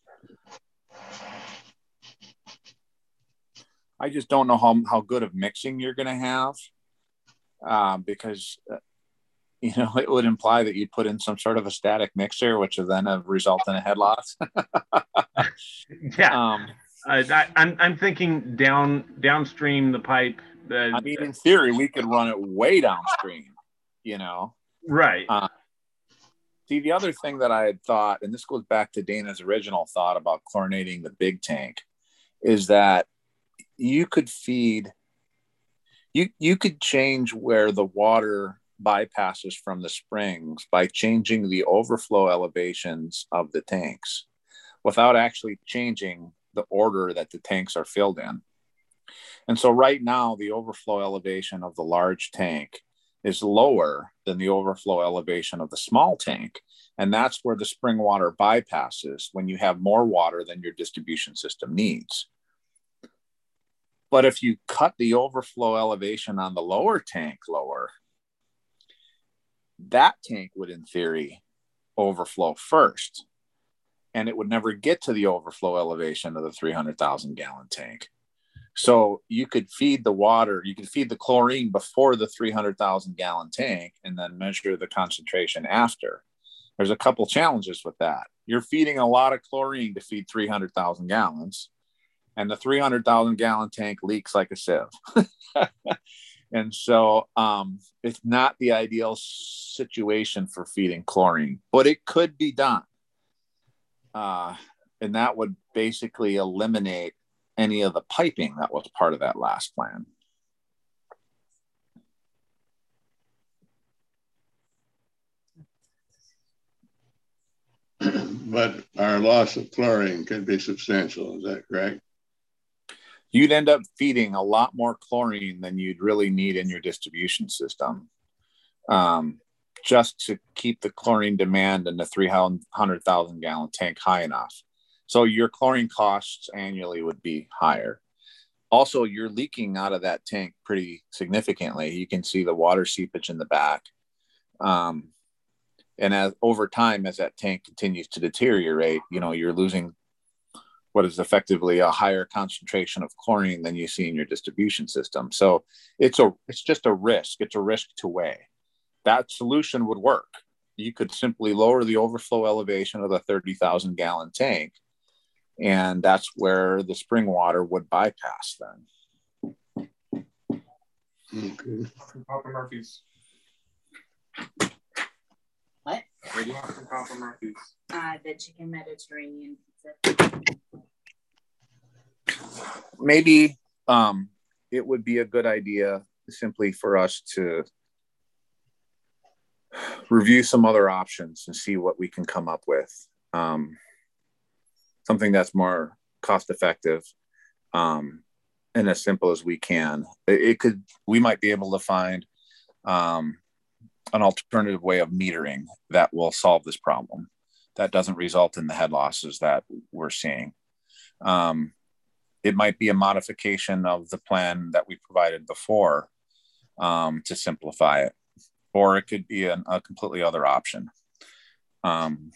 I just don't know how, how good of mixing you're going to have, um, because, uh, you know, it would imply that you'd put in some sort of a static mixer, which would then have result in a head loss. Yeah. Um, uh, I, I'm, I'm thinking down downstream the pipe. Uh, I mean, in theory, we could run it way downstream, you know? Right. Uh, see, the other thing that I had thought, and this goes back to Dana's original thought about chlorinating the big tank, is that you could feed, you, you could change where the water bypasses from the springs by changing the overflow elevations of the tanks without actually changing the order that the tanks are filled in. And so right now, the overflow elevation of the large tank is lower than the overflow elevation of the small tank. And that's where the spring water bypasses when you have more water than your distribution system needs. But if you cut the overflow elevation on the lower tank lower, that tank would, in theory, overflow first. And it would never get to the overflow elevation of the three hundred thousand gallon tank. So you could feed the water, you could feed the chlorine before the three hundred thousand gallon tank and then measure the concentration after. There's a couple challenges with that. You're feeding a lot of chlorine to feed three hundred thousand gallons, and the three hundred thousand gallon tank leaks like a sieve. And so um, it's not the ideal situation for feeding chlorine, but it could be done. Uh, and that would basically eliminate any of the piping that was part of that last plan. But our loss of chlorine could be substantial. Is that correct? You'd end up feeding a lot more chlorine than you'd really need in your distribution system, um, just to keep the chlorine demand in the three hundred thousand gallon tank high enough. So your chlorine costs annually would be higher. Also, you're leaking out of that tank pretty significantly. You can see the water seepage in the back. Um, and as over time, as that tank continues to deteriorate, you know, you're losing what is effectively a higher concentration of chlorine than you see in your distribution system. So it's a, it's just a risk. It's a risk to weigh. That solution would work. You could simply lower the overflow elevation of the thirty thousand gallon tank, and that's where the spring water would bypass then. Okay. Papa Murphy's. What? Where do you want some Papa Murphy's? Uh, the chicken Mediterranean pizza. Maybe um, it would be a good idea simply for us to review some other options and see what we can come up with. Um, something that's more cost effective um, and as simple as we can. It, it could, we might be able to find um, an alternative way of metering that will solve this problem that doesn't result in the head losses that we're seeing. Um, it might be a modification of the plan that we provided before um, to simplify it, or it could be an, a completely other option. Um,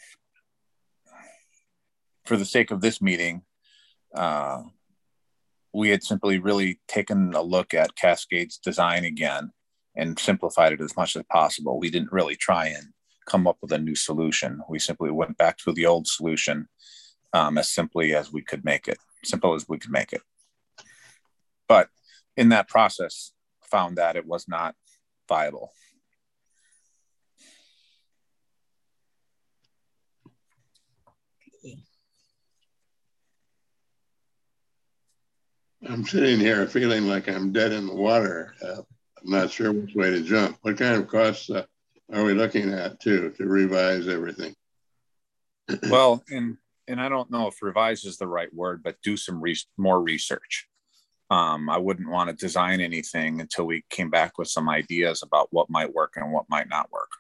for the sake of this meeting, uh, we had simply really taken a look at Cascade's design again and simplified it as much as possible. We didn't really try and come up with a new solution. We simply went back to the old solution um, as simply as we could make it, simple as we could make it. But in that process, found that it was not viable. I'm sitting here feeling like I'm dead in the water. Uh, I'm not sure which way to jump. What kind of costs uh, are we looking at too to revise everything? Well, in and I don't know if revise is the right word, but do some re- more research. Um, I wouldn't want to design anything until we came back with some ideas about what might work and what might not work.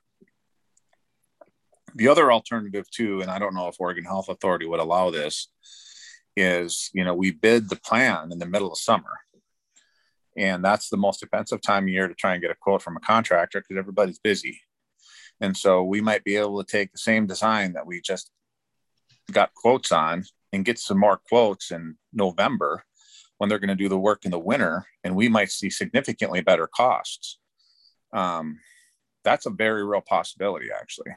The other alternative too, and I don't know if Oregon Health Authority would allow this, is, you know, we bid the plan in the middle of summer. And that's the most expensive time of year to try and get a quote from a contractor because everybody's busy. And so we might be able to take the same design that we just got quotes on and get some more quotes in November when they're going to do the work in the winter, and we might see significantly better costs. Um, that's a very real possibility, actually.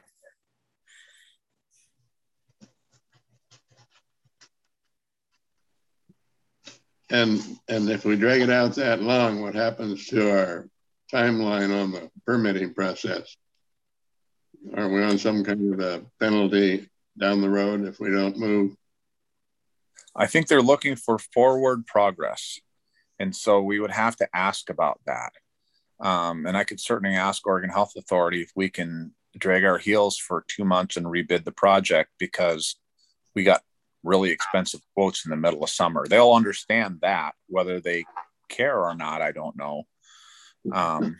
And and if we drag it out that long, what happens to our timeline on the permitting process? Are we on some kind of a penalty down the road if we don't move? I think they're looking for forward progress. And so we would have to ask about that. Um, and I could certainly ask Oregon Health Authority if we can drag our heels for two months and rebid the project because we got really expensive quotes in the middle of summer. They'll understand that. Whether they care or not, I don't know. Um,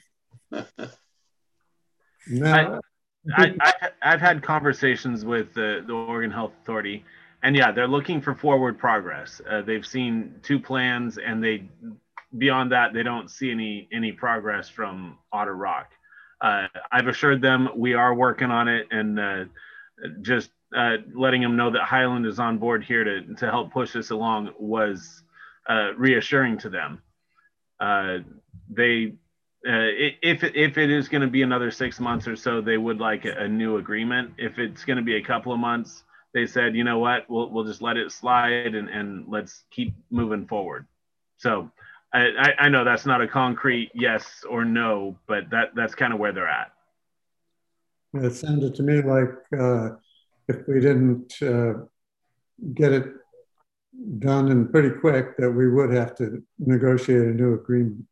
Now, I, I, I've had conversations with the, the Oregon Health Authority, and yeah, they're looking for forward progress. Uh, they've seen two plans, and they beyond that, they don't see any any progress from Otter Rock. Uh, I've assured them we are working on it, and uh, just uh, letting them know that Highland is on board here to to help push this along was uh, reassuring to them. Uh, they. Uh, if if it is going to be another six months or so, they would like a, a new agreement. If it's going to be a couple of months, they said, you know what, we'll we'll just let it slide and, and let's keep moving forward. So I, I know that's not a concrete yes or no, but that that's kind of where they're at. it sounded to me like uh, if we didn't uh, get it done and pretty quick, that we would have to negotiate a new agreement.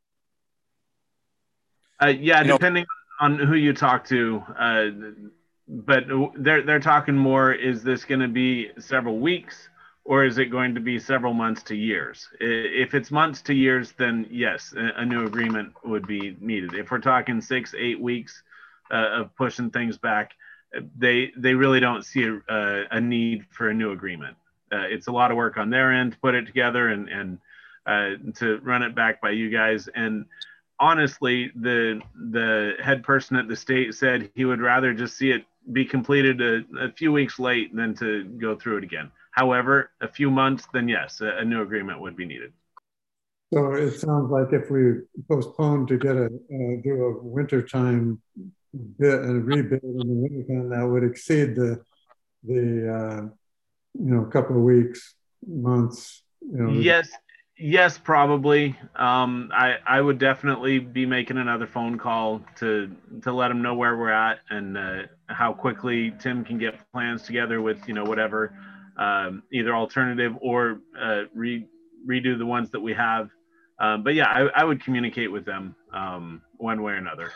Uh, yeah, depending on who you talk to, uh, but they're they're talking more. Is this going to be several weeks, or is it going to be several months to years? If it's months to years, then yes, a new agreement would be needed. If we're talking six, eight weeks uh, of pushing things back, they they really don't see a, a need for a new agreement. Uh, it's a lot of work on their end to put it together and and uh, to run it back by you guys. And honestly, the the head person at the state said he would rather just see it be completed a, a few weeks late than to go through it again. However, a few months, then yes, a, a new agreement would be needed. So it sounds like if we postpone to get a uh, do a wintertime bid and rebid in the wintertime, that would exceed the the uh, you know couple of weeks, months. You know. Yes. Yes, probably. Um, I, I would definitely be making another phone call to to let them know where we're at and uh, how quickly Tim can get plans together with, you know, whatever, um, either alternative or uh, re, redo the ones that we have. Um, but yeah, I, I would communicate with them um, one way or another.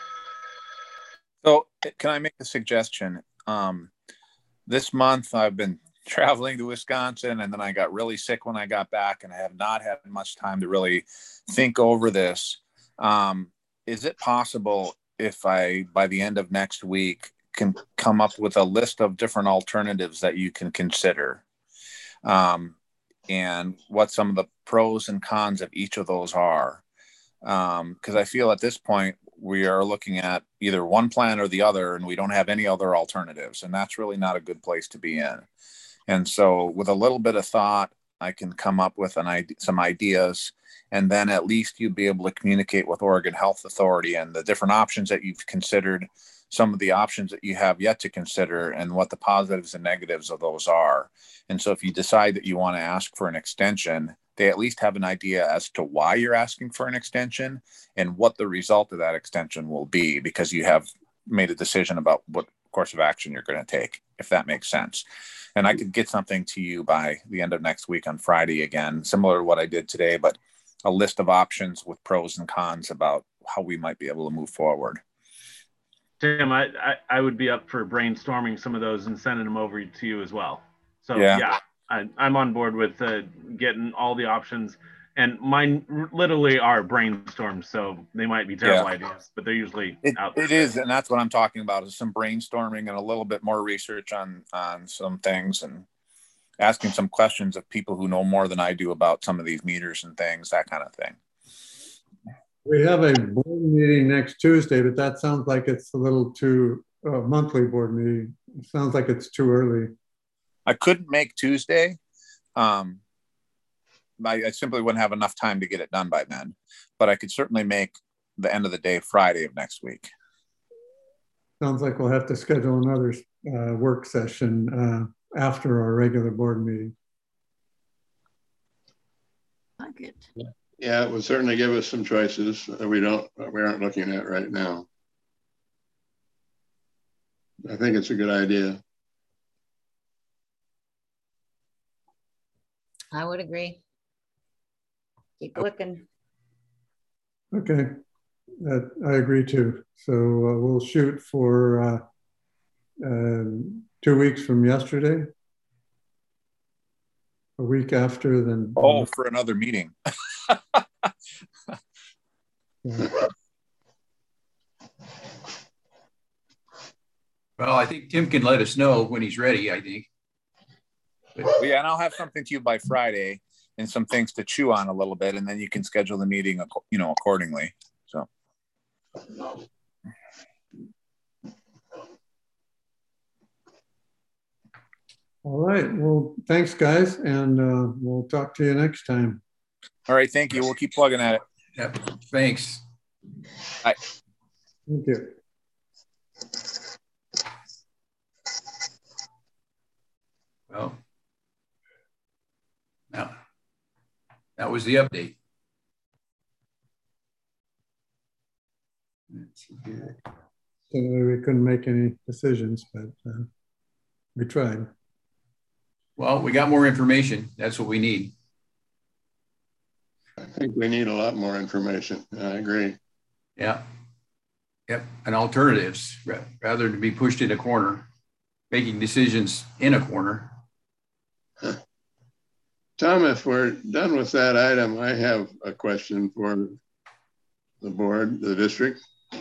So can I make a suggestion? Um, this month I've been traveling to Wisconsin, and then I got really sick when I got back, and I have not had much time to really think over this. Um, is it possible if I, by the end of next week, can come up with a list of different alternatives that you can consider, um, and what some of the pros and cons of each of those are? Um, because I feel at this point we are looking at either one plan or the other, and we don't have any other alternatives, and that's really not a good place to be in. And so with a little bit of thought, I can come up with an idea, some ideas, and then at least you'd be able to communicate with Oregon Health Authority and the different options that you've considered, some of the options that you have yet to consider, and what the positives and negatives of those are. And so if you decide that you want to ask for an extension, they at least have an idea as to why you're asking for an extension and what the result of that extension will be, because you have made a decision about what course of action you're going to take, if that makes sense. And I could get something to you by the end of next week on Friday again, similar to what I did today, but a list of options with pros and cons about how we might be able to move forward. Tim, I, I, I would be up for brainstorming some of those and sending them over to you as well. So Yeah. yeah, I, I'm on board with uh, getting all the options. And mine literally are brainstorms, so they might be terrible Yeah. ideas, but they're usually It, out there. it is, and that's what I'm talking about, is some brainstorming and a little bit more research on on some things, and asking some questions of people who know more than I do about some of these meters and things, that kind of thing. We have a board meeting next Tuesday, but that sounds like it's a little too, uh, monthly board meeting. It sounds like it's too early. I couldn't make Tuesday. Um, I, I simply wouldn't have enough time to get it done by then, but I could certainly make the end of the day Friday of next week. Sounds like we'll have to schedule another uh, work session uh, after our regular board meeting. I like it. Yeah, it would certainly give us some choices that we don't, we aren't looking at right now. I think it's a good idea. I would agree. Keep looking. Okay, that, I agree too. So uh, we'll shoot for uh, um, two weeks from yesterday. A week after then. Oh, for another meeting. Yeah. Well, I think Tim can let us know when he's ready, I think. But yeah, and I'll have something to you by Friday and some things to chew on a little bit, and then you can schedule the meeting, you know, accordingly. So. All right. Well, thanks, guys, and uh, we'll talk to you next time. All right. Thank you. We'll keep plugging at it. Yep. Thanks. Bye. Thank you. Well, now that was the update. Let's see here. So we couldn't make any decisions, but uh, we tried. Well, we got more information. That's what we need. I think we need a lot more information. I agree. Yeah. Yep. And alternatives rather than be pushed in a corner, making decisions in a corner. Tom, if we're done with that item, I have a question for the board, the district.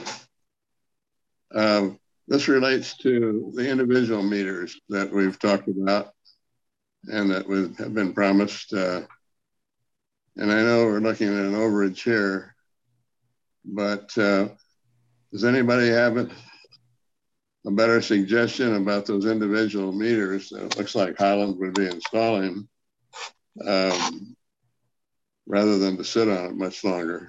Um, this relates to the individual meters that we've talked about and that we have been promised. Uh, and I know we're looking at an overage here, but uh, does anybody have a, a better suggestion about those individual meters that it looks like Highland would be installing um, rather than to sit on it much longer?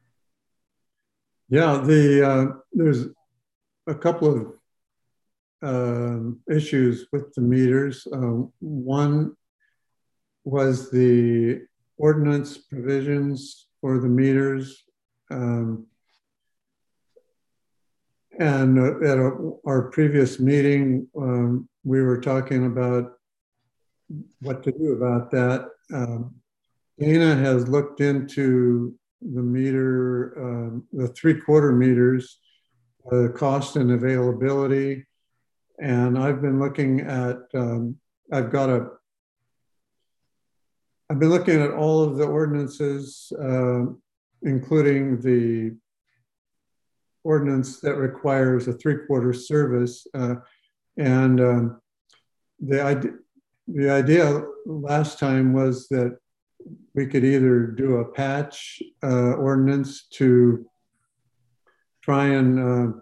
Yeah, the uh, there's a couple of um, issues with the meters. Uh, one was the ordinance provisions for the meters. Um, and uh, at a, our previous meeting, um, we were talking about what to do about that. Um, Dana has looked into the meter, um, the three quarter meters, uh, cost and availability. And I've been looking at, um, I've got a, I've been looking at all of the ordinances, uh, including the ordinance that requires a three quarter service. Uh, and um, the, idea, the idea last time was that we could either do a patch uh, ordinance to try and uh,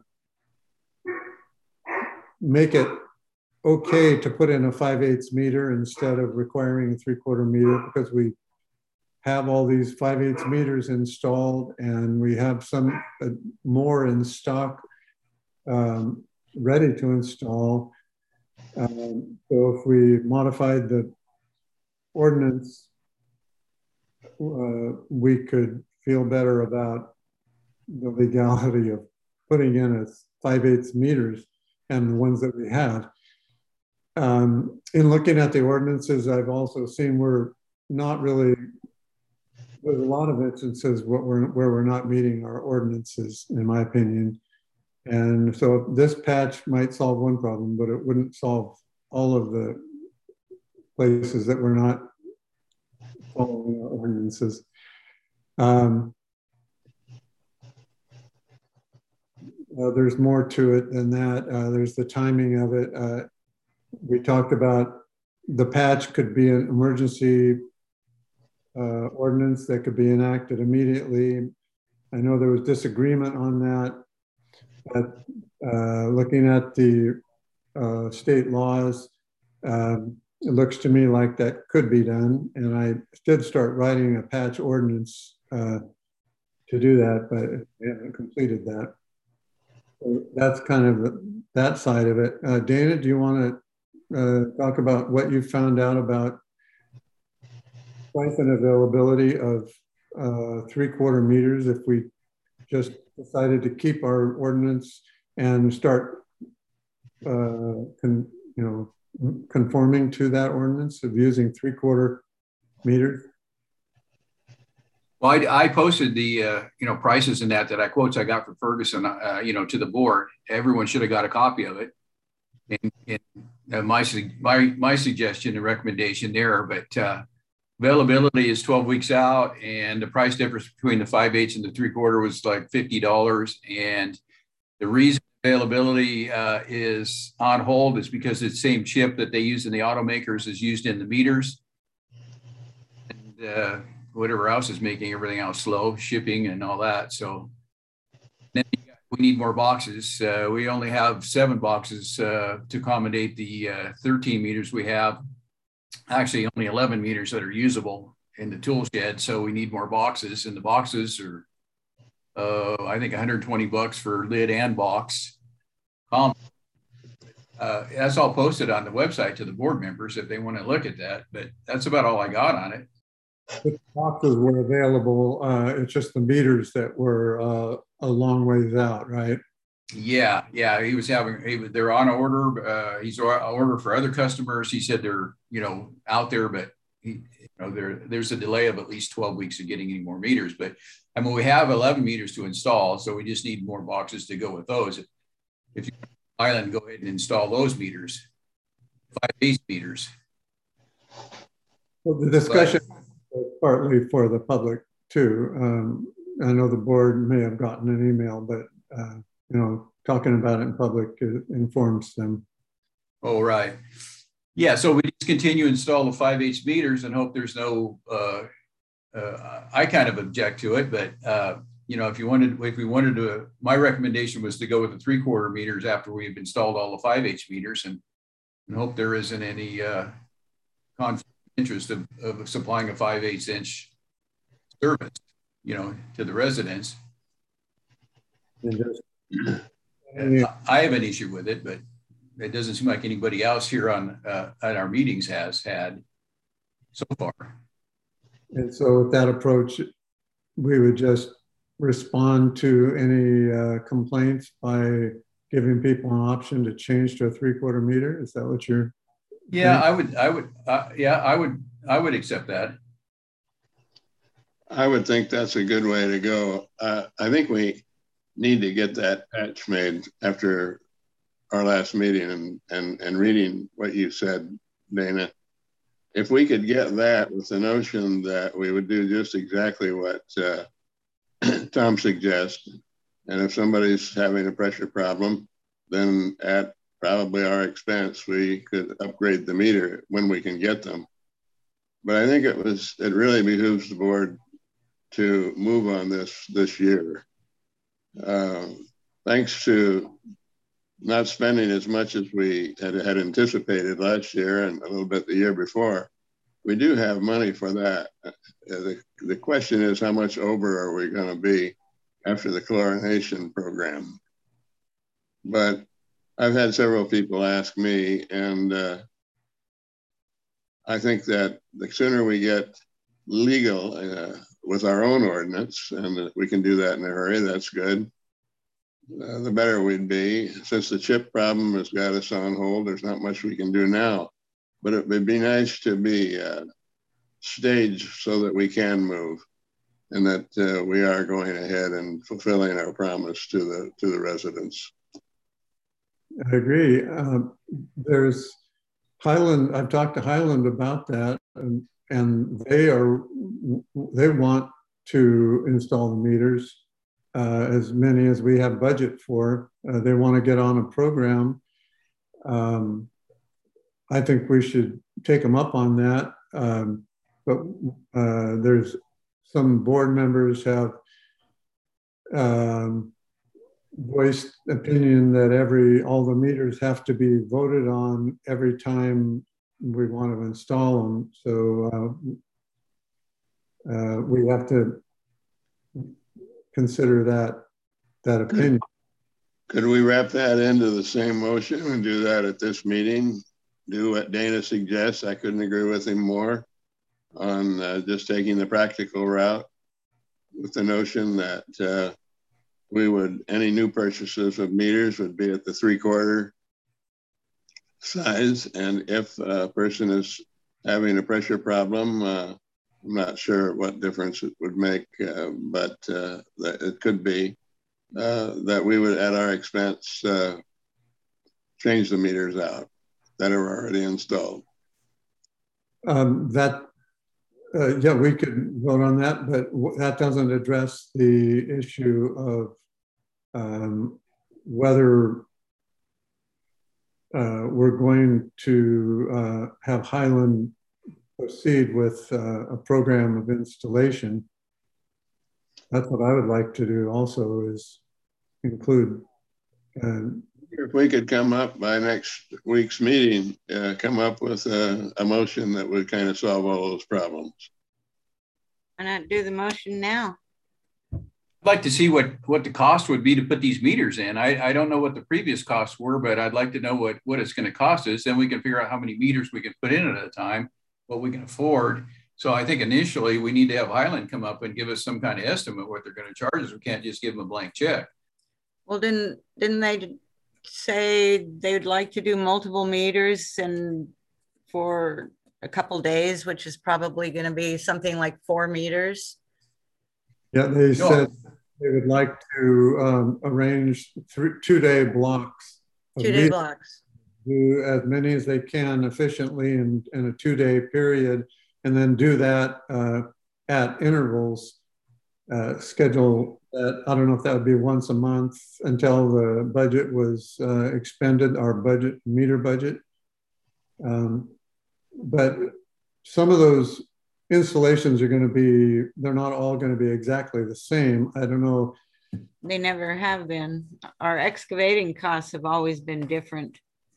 make it okay to put in a five eighths meter instead of requiring a three quarter meter, because we have all these five eighths meters installed and we have some uh, more in stock um, ready to install. Um, so if we modified the ordinance, uh, we could feel better about the legality of putting in a five eighths meters and the ones that we have. Um, in looking at the ordinances, I've also seen we're not really, there's a lot of instances where we're, where we're not meeting our ordinances, in my opinion. And so this patch might solve one problem, but it wouldn't solve all of the places that were not following our ordinances. Um, uh, there's more to it than that. Uh, there's the timing of it. Uh, we talked about the patch could be an emergency uh, ordinance that could be enacted immediately. I know there was disagreement on that, but uh, looking at the uh, state laws, um, it looks to me like that could be done. And I did start writing a patch ordinance uh, to do that, but we haven't completed that. So that's kind of that side of it. Uh, Dana, do you want to uh, talk about what you found out about price and availability of uh, three-quarter meters if we just decided to keep our ordinance and start, uh, con, you know, conforming to that ordinance of using three-quarter meters? Well, I, I posted the uh, you know prices in that that I quotes I got from Ferguson, uh, you know, to the board. Everyone should have got a copy of it. And, and uh, my my my suggestion and recommendation there, but uh, availability is twelve weeks out, and the price difference between the five eighths and the three quarter was like fifty dollars. And the reason availability uh, is on hold is because it's the same chip that they use in the automakers is used in the meters. And uh, whatever else is making everything else slow, shipping and all that. So then we need more boxes. Uh, we only have seven boxes uh, to accommodate the uh, thirteen meters we have. Actually, only eleven meters that are usable in the tool shed. So we need more boxes, and the boxes are, uh, I think, one hundred twenty bucks for lid and box. Um, uh, that's all posted on the website to the board members if they want to look at that. But that's about all I got on it. The boxes were available. Uh, it's just the meters that were uh, a long ways out, right? Yeah, yeah. He was having. He, they're on order. Uh, he's on order for other customers. He said they're, you know, out there, but he, you know, there there's a delay of at least twelve weeks of getting any more meters. But I mean, we have eleven meters to install, so we just need more boxes to go with those. If, if you Island, go ahead and install those meters, five eighths meters. Well, the discussion. But, partly for the public too. Um, I know the board may have gotten an email, but uh, you know, talking about it in public informs them. Oh, right. Yeah, so we just continue to install the five eighths meters and hope there's no, uh, uh, I kind of object to it, but uh, you know, if you wanted, if we wanted to, my recommendation was to go with the three quarter meters after we've installed all the five eighths meters, and, and hope there isn't any uh, conflict interest of, of supplying a five eighths inch service, you know, to the residents. And I have an issue with it, but it doesn't seem like anybody else here on uh, at our meetings has had so far. And so with that approach, we would just respond to any uh, complaints by giving people an option to change to a three quarter meter. Is that what you're Yeah, I would, I would, uh, yeah, I would, I would accept that. I would think that's a good way to go. Uh, I think we need to get that patch made after our last meeting, and, and, and reading what you said, Dana. If we could get that with the notion that we would do just exactly what uh, Tom suggests, and if somebody's having a pressure problem, then at probably our expense, we could upgrade the meter when we can get them. But I think it was, it really behooves the board to move on this this year. Um, thanks to not spending as much as we had, had anticipated last year and a little bit the year before, we do have money for that. Uh, the, the question is, how much over are we going to be after the chlorination program? But I've had several people ask me, and uh, I think that the sooner we get legal uh, with our own ordinance, and we can do that in a hurry, that's good, uh, the better we'd be. Since the chip problem has got us on hold, there's not much we can do now, but it would be nice to be uh, staged so that we can move, and that uh, we are going ahead and fulfilling our promise to the, to the residents. I agree. Um, there's Highland, I've talked to Highland about that, and, and they are, they want to install the meters, uh, as many as we have budget for. Uh, they want to get on a program. Um, I think we should take them up on that. Um, but uh, there's some board members have um, voiced opinion that every, all the meters have to be voted on every time we want to install them. So uh, uh, we have to consider that, that opinion. Could we wrap that into the same motion and do that at this meeting? Do what Dana suggests. I couldn't agree with him more on uh, just taking the practical route with the notion that uh, we would, any new purchases of meters would be at the three quarter size. And if a person is having a pressure problem, uh, I'm not sure what difference it would make, uh, but uh, that it could be uh, that we would, at our expense, uh, change the meters out that are already installed. Um, that, uh, yeah, we could vote on that, but that doesn't address the issue of um, whether uh, we're going to uh, have Highland proceed with uh, a program of installation. That's what I would like to do also, is include. Uh, if we could come up by next week's meeting, uh, come up with a, a motion that would kind of solve all those problems. Why not do the motion now? I'd like to see what, what the cost would be to put these meters in. I, I don't know what the previous costs were, but I'd like to know what, what it's going to cost us. Then we can figure out how many meters we can put in at a time, what we can afford. So I think initially we need to have Highland come up and give us some kind of estimate what they're going to charge us. We can't just give them a blank check. Well, didn't, didn't they say they would like to do multiple meters and for a couple days, which is probably going to be something like four meters? Yeah, they No. said they would like to um, arrange three, two-day blocks. Two-day blocks. Do as many as they can efficiently in, in a two-day period, and then do that uh, at intervals. Uh, schedule that, I don't know if that would be once a month until the budget was uh, expended, our budget, meter budget. Um, but some of those installations are going to be, they're not all going to be exactly the same. I don't know. They never have been. Our excavating costs have always been different.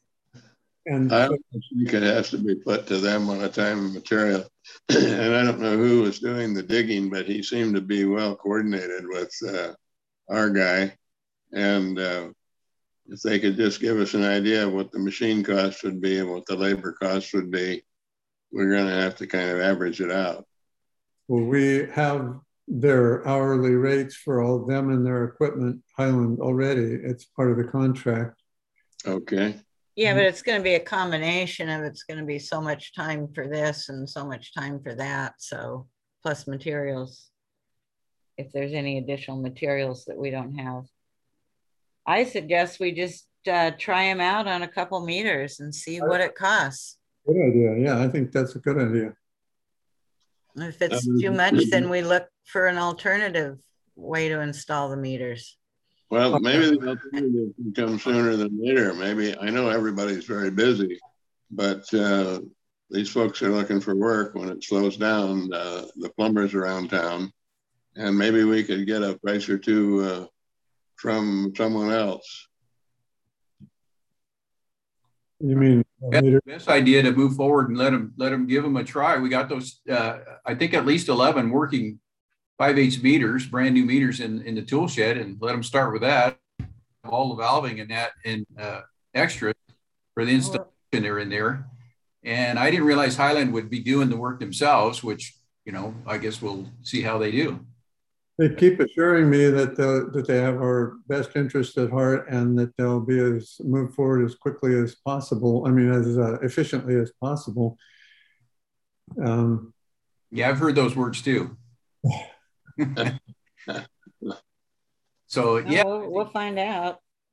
And I don't think it has to be put to them on a time and material. And I don't know who was doing the digging, but he seemed to be well coordinated with uh, our guy. And uh, if they could just give us an idea of what the machine cost would be and what the labor cost would be, we're going to have to kind of average it out. Well, we have their hourly rates for all of them and their equipment, Highland, already. It's part of the contract. Okay. Yeah, but it's going to be a combination of, it's going to be so much time for this and so much time for that. So plus materials, if there's any additional materials that we don't have. I suggest we just uh, try them out on a couple meters and see what it costs. Good idea. Yeah, I think that's a good idea. If it's too much, then we look for an alternative way to install the meters. Well, maybe the alternative can come sooner than later. Maybe, I know everybody's very busy, but uh, these folks are looking for work when it slows down, uh, the plumbers around town, and maybe we could get a price or two uh, from someone else. You mean the best idea to move forward and let them let them give them a try. We got those, uh, I think at least eleven working five eighths meters, brand new meters in, in the tool shed, and let them start with that. All the valving and that and uh, extra for the installation are in there. And I didn't realize Highland would be doing the work themselves, which, you know, I guess we'll see how they do. They keep assuring me that the, that they have our best interest at heart and that they'll be as move forward as quickly as possible. I mean, as uh, efficiently as possible. Um, yeah, I've heard those words too. So yeah, we'll, we'll find out.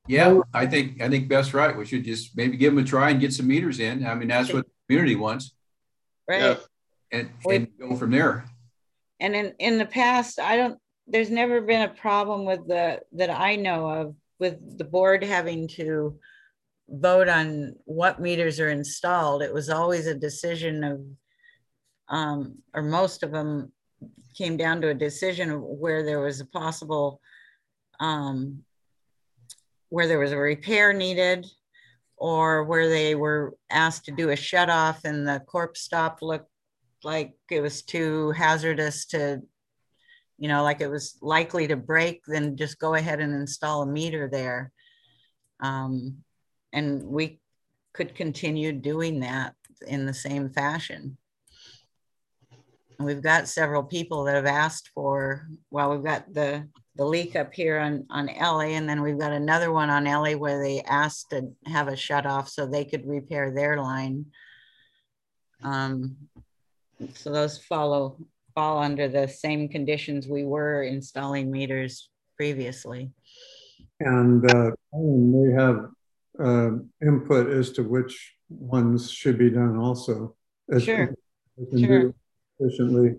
Yeah, I think, I think Beth's right. We should just maybe give them a try and get some meters in. I mean, that's what the community wants. Right. Yeah. And, and go from there. And in, in the past, I don't, there's never been a problem with the, that I know of, with the board having to vote on what meters are installed. It was always a decision of, um, or most of them came down to a decision of where there was a possible, um, where there was a repair needed, or where they were asked to do a shut off and the corp stop looked like it was too hazardous to, you know, like it was likely to break, then just go ahead and install a meter there. Um, and we could continue doing that in the same fashion. And we've got several people that have asked for, well, we've got the, the leak up here on, on L A, and then we've got another one on L A where they asked to have a shut off so they could repair their line. Um, so those follow, fall under the same conditions we were installing meters previously. And uh, they have uh, input as to which ones should be done also. As Sure, can sure. do efficiently.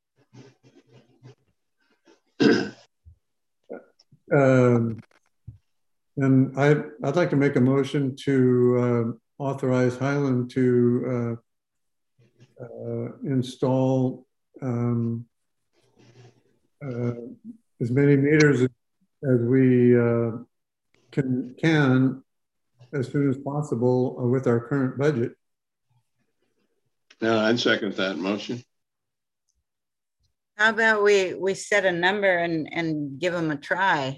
um, and I, I'd like to make a motion to uh, authorize Highland to uh, uh, install um, uh, as many meters as we uh, can, can as soon as possible uh, with our current budget. No, I'd second that motion. How about we, we set a number and, and give them a try?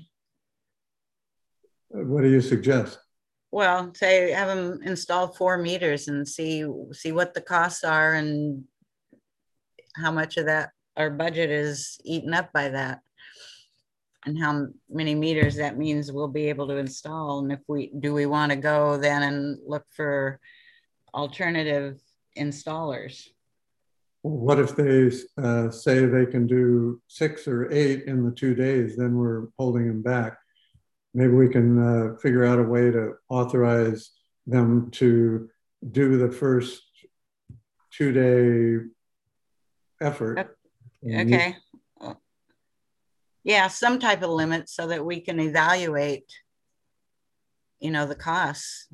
What do you suggest? Well, say have them install four meters and see, see what the costs are and how much of that our budget is eaten up by that, and how many meters that means we'll be able to install. And if we, do we want to go then and look for alternative installers? What if they uh, say they can do six or eight in the two days, then we're holding them back. Maybe we can uh, figure out a way to authorize them to do the first two day effort. Okay. Yeah, some type of limit so that we can evaluate, you know, the costs.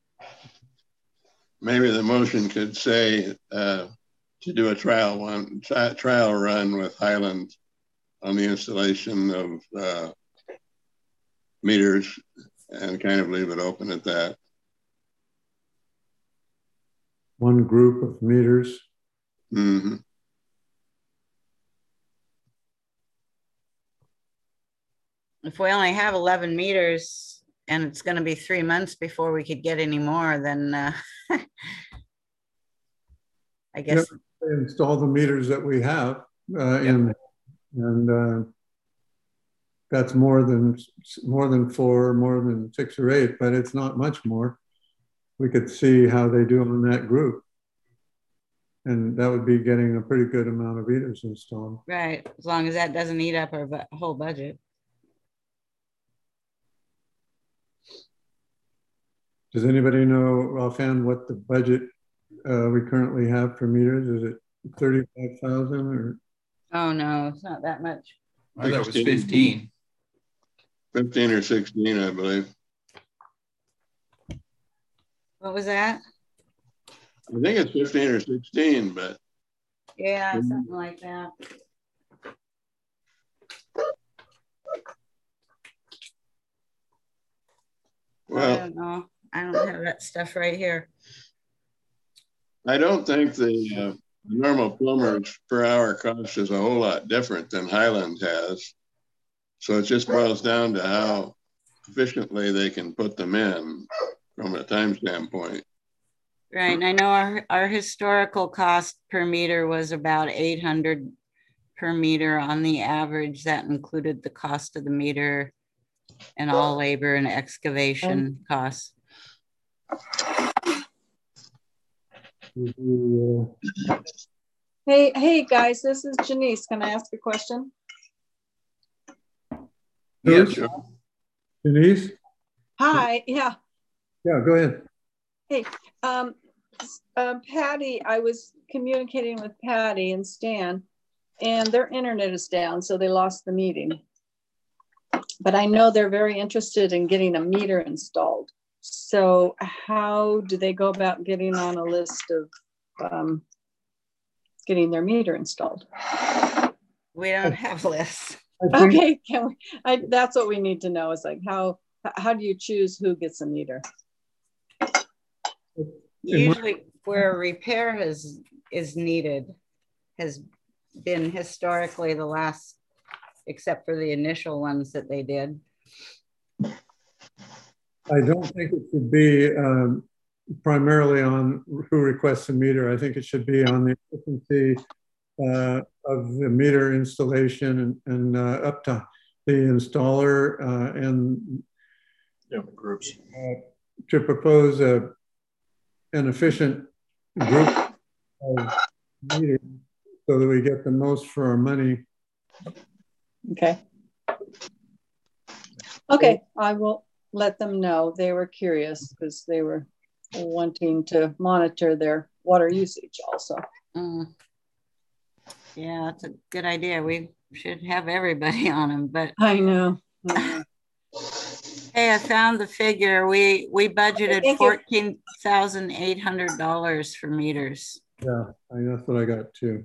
Maybe the motion could say uh, to do a trial one tri trial run with Highland on the installation of uh, meters, and kind of leave it open at that. One group of meters. Mm-hmm. If we only have eleven meters and it's going to be three months before we could get any more, then uh, I guess. Yep. Install the meters that we have uh, Yep. in, and uh, that's more than more than four, more than six or eight, but it's not much more. We could see how they do on that group, and that would be getting a pretty good amount of meters installed. Right, as long as that doesn't eat up our bu whole budget. Does anybody know offhand what the budget uh, we currently have for meters? Is it thirty-five thousand or? Oh no, it's not that much. I thought it was fifteen. fifteen or sixteen, I believe. What was that? I think it's fifteen or sixteen, but. Yeah, something like that. Well, I don't know. I don't have that stuff right here. I don't think the uh, normal plumber's per hour cost is a whole lot different than Highland has. So it just boils down to how efficiently they can put them in from a time standpoint. Right, and I know our, our historical cost per meter was about eight hundred per meter on the average. That included the cost of the meter and all labor and excavation costs. Hey, hey guys, this is Janice. Can I ask a question? Yes. Sure. Denise? Hi, yeah. Yeah, go ahead. Hey, um, uh, Patty, I was communicating with Patty and Stan, and their internet is down, so they lost the meeting. But I know they're very interested in getting a meter installed. So how do they go about getting on a list of um, getting their meter installed? We don't have lists. Okay, can we, I, that's what we need to know is like how how do you choose who gets a meter? Usually where a repair is is needed has been historically the last, except for the initial ones that they did. I don't think it should be um, primarily on who requests a meter. I think it should be on the efficiency uh, of the meter installation and, and uh, uptime. The installer uh, and yeah, the groups. Uh, to propose a, an efficient group of meters so that we get the most for our money. Okay. Okay, I will let them know. They were curious because they were wanting to monitor their water usage also. Mm. Yeah, that's a good idea. We should have everybody on them, but I know. I know. Hey, I found the figure. We we budgeted fourteen thousand eight hundred dollars for meters. Yeah, I, that's what I got too.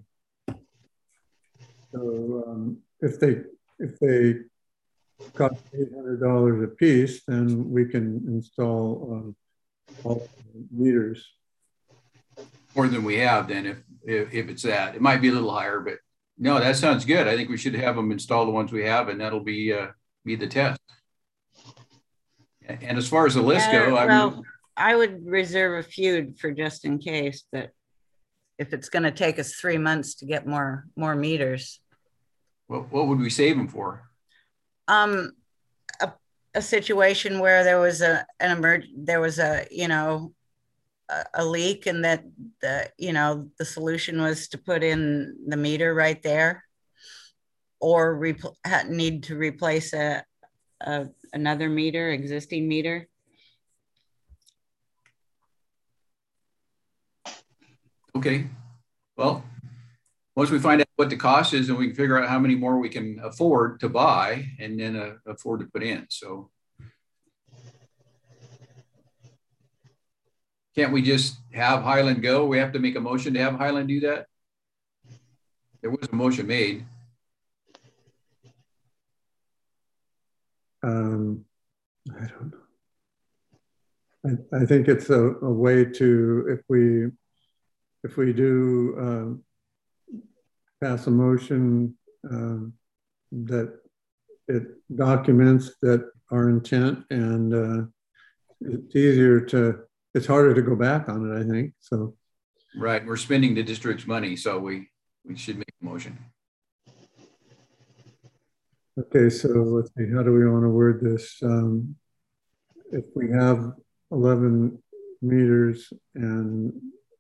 So um, if they if they cost eight hundred dollars a piece, then we can install um, all meters. More than we have then, if, if if it's that. It might be a little higher, but no, that sounds good. I think we should have them install the ones we have, and that'll be uh, be the test. And as far as the list Yeah, go, I well, mean, I would reserve a few for just in case, but if it's going to take us three months to get more more meters. what, what would we save them for? Um, a, a situation where there was a an emerg there was a you know a, a leak, and that the you know the solution was to put in the meter right there, or repl need to replace a, a another meter, existing meter. Okay, well, once we find out what the cost is, and we can figure out how many more we can afford to buy and then uh, afford to put in. So can't we just have Highland go? We have to make a motion to have Highland do that? There was a motion made. Um, I don't know. I, I think it's a, a way to, if we if we do um, pass a motion um, that it documents that our intent, and uh, it's easier to, it's harder to go back on it, I think. So, right, we're spending the district's money, so we we should make a motion. okay, so let's see, how do we want to word this? Um, if we have eleven meters, and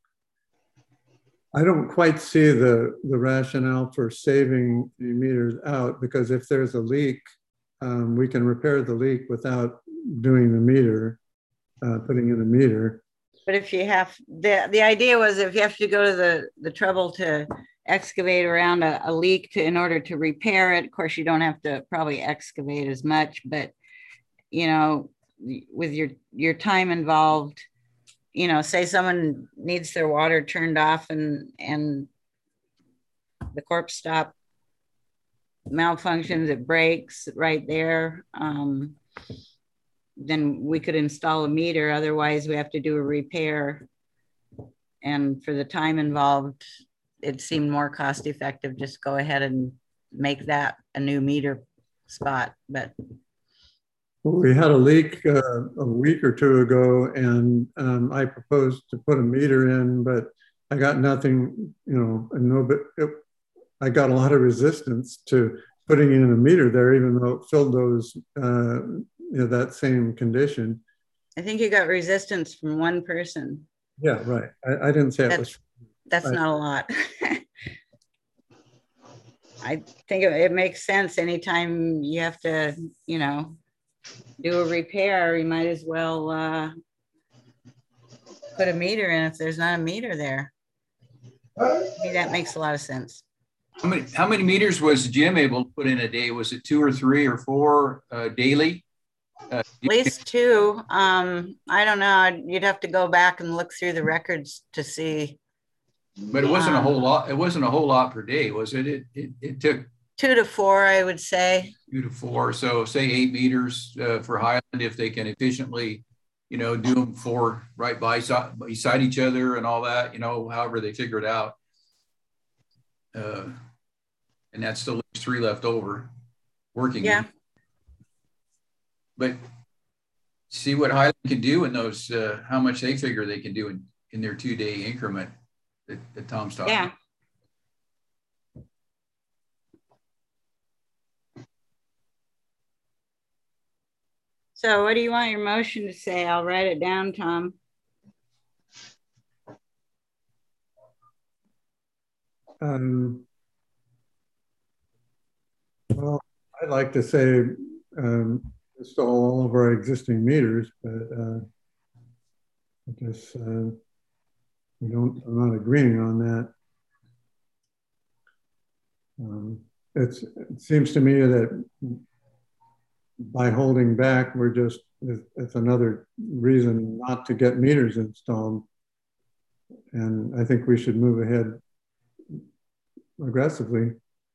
I don't quite see the, the rationale for saving the meters out, because if there's a leak, um, we can repair the leak without doing the meter, uh, putting in a meter. But if you have, the, the idea was if you have to go to the, the trouble to excavate around a, a leak to in order to repair it, of course, you don't have to probably excavate as much, but, you know, with your, your time involved, you know, say someone needs their water turned off and and the corp stop malfunctions, it breaks right there, um, then we could install a meter. Otherwise, we have to do a repair. And for the time involved, it seemed more cost effective just go ahead and make that a new meter spot. But well, we had a leak uh, a week or two ago, and um, I proposed to put a meter in, but I got nothing, you know, and no, but it, I got a lot of resistance to putting in a meter there, even though it filled those, uh, you know, that same condition. I think you got resistance from one person. Yeah, right. I, I didn't say that's, it was. That's I, not a lot. I think it, it makes sense anytime you have to, you know, do a repair, you might as well uh, put a meter in if there's not a meter there. To me, that makes a lot of sense. How many, how many meters was Jim able to put in a day? Was it two or three or four uh, daily? Uh, At least two. Um, I don't know. You'd have to go back and look through the records to see. But it wasn't um, a whole lot. It wasn't a whole lot per day, was it? It it, it took two to four, I would say. two to four. So say eight meters uh, for Highland if they can efficiently, you know, do them four right by beside each other and all that. You know, however they figure it out. Uh, and that still leaves three left over working. Yeah. But see what Highland can do in those, uh, how much they figure they can do in, in their two day increment that, that Tom's talking Yeah. about. So what do you want your motion to say? I'll write it down, Tom. Um, well, I'd like to say um, install all of our existing meters, but uh, I guess uh, we don't. I'm not agreeing on that. Um, it's, it seems to me that by holding back, we're just it's another reason not to get meters installed, and I think we should move ahead aggressively.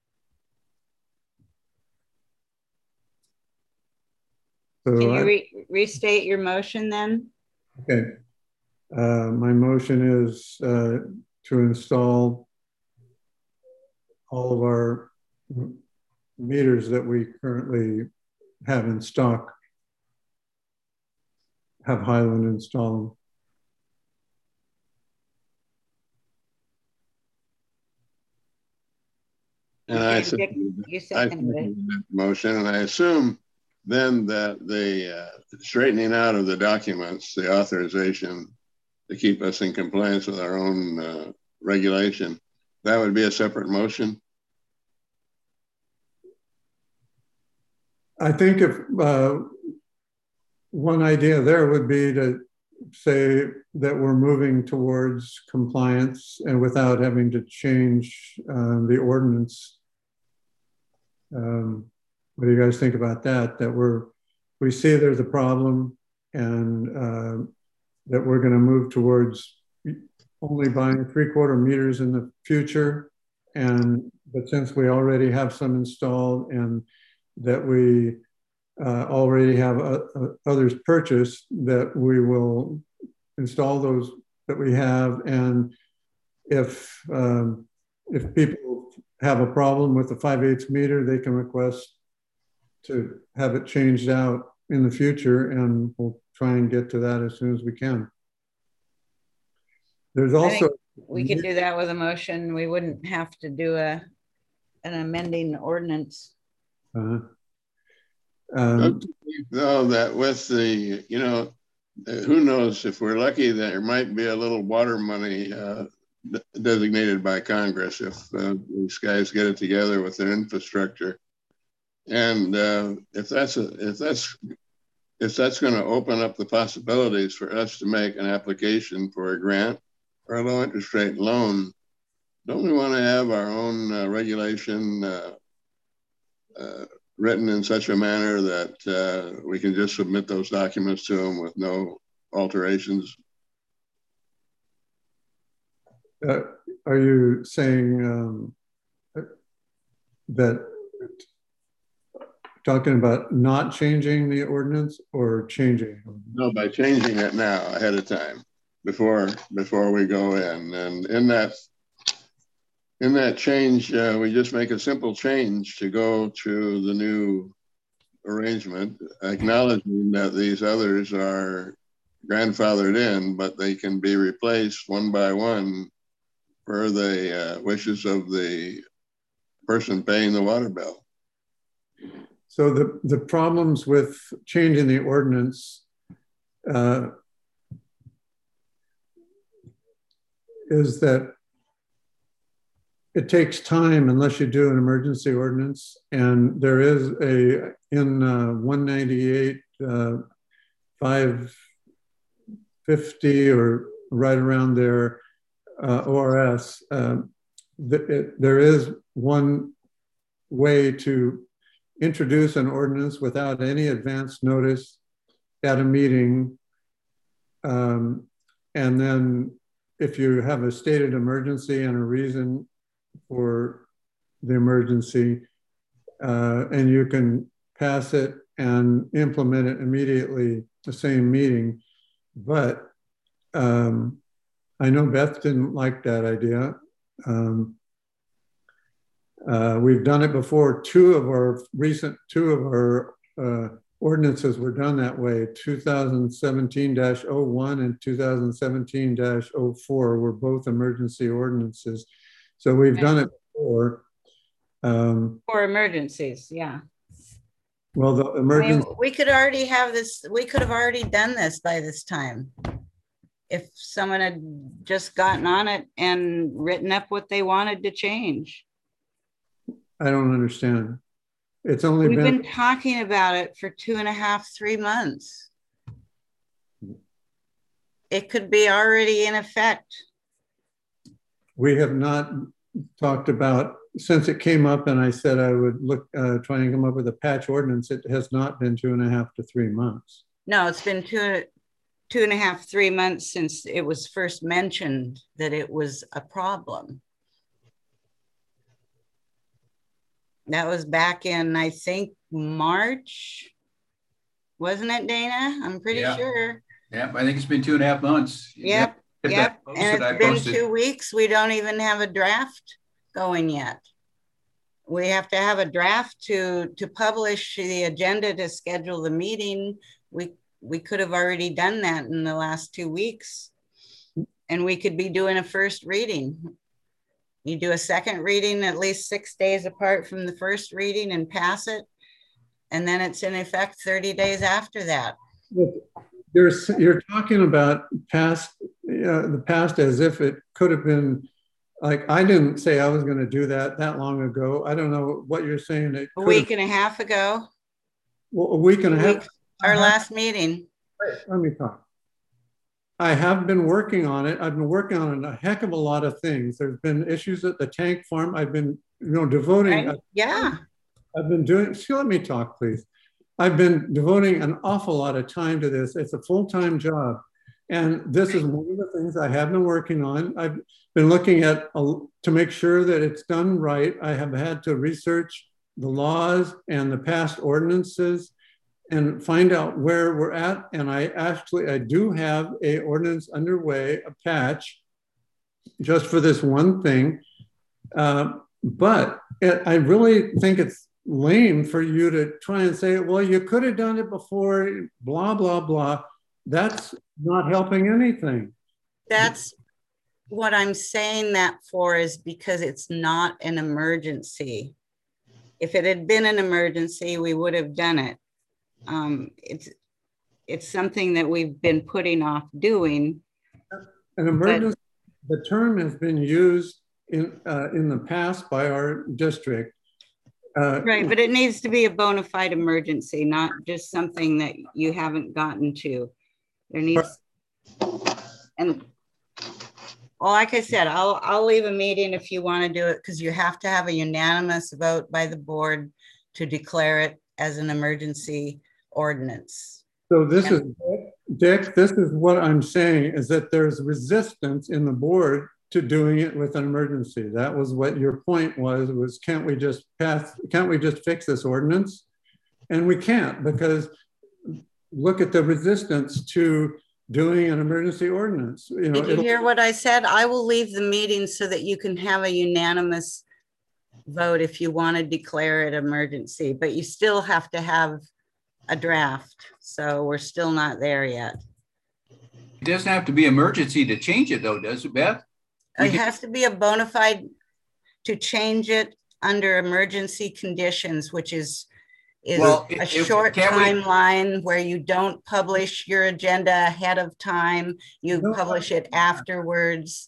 So Can you I, re restate your motion then? okay. Uh, my motion is uh, to install all of our meters that we currently have in stock, have Highland install And Okay, I Dick, second you I seconded it. second that motion, and I assume then that the uh, straightening out of the documents, the authorization to keep us in compliance with our own uh, regulation, that would be a separate motion. I think if uh, one idea there would be to say that we're moving towards compliance and without having to change uh, the ordinance. Um, what do you guys think about that? That we're, we see there's a problem and uh, that we're going to move towards only buying three quarter meters in the future. And, but since we already have some installed and that we uh, already have uh, uh, others purchased, that we will install those that we have. And if, um, if people have a problem with the five eighths meter, they can request to have it changed out in the future, and we'll try and get to that as soon as we can. There's also, we could do that with a motion. We wouldn't have to do a an amending ordinance. uh, um, Though that with the, you know, who knows, if we're lucky, there might be a little water money uh, designated by Congress if uh, these guys get it together with their infrastructure. And uh, if that's a, if that's if that's going to open up the possibilities for us to make an application for a grant or a low interest rate loan, don't we want to have our own uh, regulation uh, uh, written in such a manner that uh, we can just submit those documents to them with no alterations? uh, are you saying um, that talking about not changing the ordinance or changing? No, by changing it now ahead of time before before we go in. And in that in that change, uh, we just make a simple change to go to the new arrangement, acknowledging that these others are grandfathered in, but they can be replaced one by one per the uh, wishes of the person paying the water bill. So the, the problems with changing the ordinance uh, is that it takes time unless you do an emergency ordinance. And there is a, in uh, one ninety-eight, uh, five fifty or right around there, uh, O R S, uh, th it, there is one way to introduce an ordinance without any advance notice at a meeting. Um, and then if you have a stated emergency and a reason for the emergency, uh, and you can pass it and implement it immediately the same meeting. But um, I know Beth didn't like that idea. Um, uh, we've done it before. Two of our recent, two of our uh, ordinances were done that way. two thousand seventeen dash oh one and two thousand seventeen dash oh four were both emergency ordinances. So we've done it before. Um, For emergencies, yeah. Well, the emergency. I mean, we could already have this, we could have already done this by this time. If someone had just gotten on it and written up what they wanted to change. I don't understand. It's only We've been, been talking about it for two and a half, three months. It could be already in effect. we have not talked about, since it came up and I said I would look, uh, try and come up with a patch ordinance, it has not been two and a half to three months. No, it's been two, two and a half, three months since it was first mentioned that it was a problem. That was back in, I think, March. Wasn't it, Dana? I'm pretty Yeah. sure. Yeah, I think it's been two and a half months. Yep, Get yep. that posted, And I it's been posted. two weeks. We don't even have a draft going yet. We have to have a draft to, to publish the agenda to schedule the meeting. We, we could have already done that in the last two weeks. And we could be doing a first reading. You do a second reading at least six days apart from the first reading and pass it. And then it's in effect thirty days after that. You're, you're talking about past, uh, the past as if it could have been, like, I didn't say I was going to do that that long ago. I don't know what you're saying. It A week and a half ago. Well, a week and a half. Our last meeting. Let me talk. I have been working on it. I've been working on a heck of a lot of things. There's been issues at the tank farm. I've been, you know, devoting. Right? Yeah. I've been doing, so let me talk, please. I've been devoting an awful lot of time to this. It's a full-time job. And this is one of the things I have been working on. I've been looking at, a, to make sure that it's done right. I have had to research the laws and the past ordinances and find out where we're at. And I actually, I do have a ordinance underway, a patch, just for this one thing. Uh, but it, I really think it's lame for you to try and say, well, you could have done it before, blah, blah, blah. That's not helping anything. That's what I'm saying that for, is because it's not an emergency. If it had been an emergency, we would have done it. Um, it's it's something that we've been putting off doing. An emergency, the term has been used in uh, in the past by our district. Uh, right, but it needs to be a bona fide emergency, not just something that you haven't gotten to. There needs, and well, like I said, I'll I'll leave a meeting if you want to do it, because you have to have a unanimous vote by the board to declare it as an emergency ordinance. So this And, is, Dick, this is what I'm saying, is that there's resistance in the board to doing it with an emergency. That was what your point was, was can't we just pass, can't we just fix this ordinance? And we can't, because look at the resistance to doing an emergency ordinance. You know, did you hear what I said? I will leave the meeting so that you can have a unanimous vote if you want to declare it emergency, but you still have to have a draft. So we're still not there yet. It doesn't have to be emergency to change it though, does it, Beth? It has to be a bona fide to change it under emergency conditions, which is, is Well, a if- short can't we- timeline where you don't publish your agenda ahead of time. You No. publish it afterwards.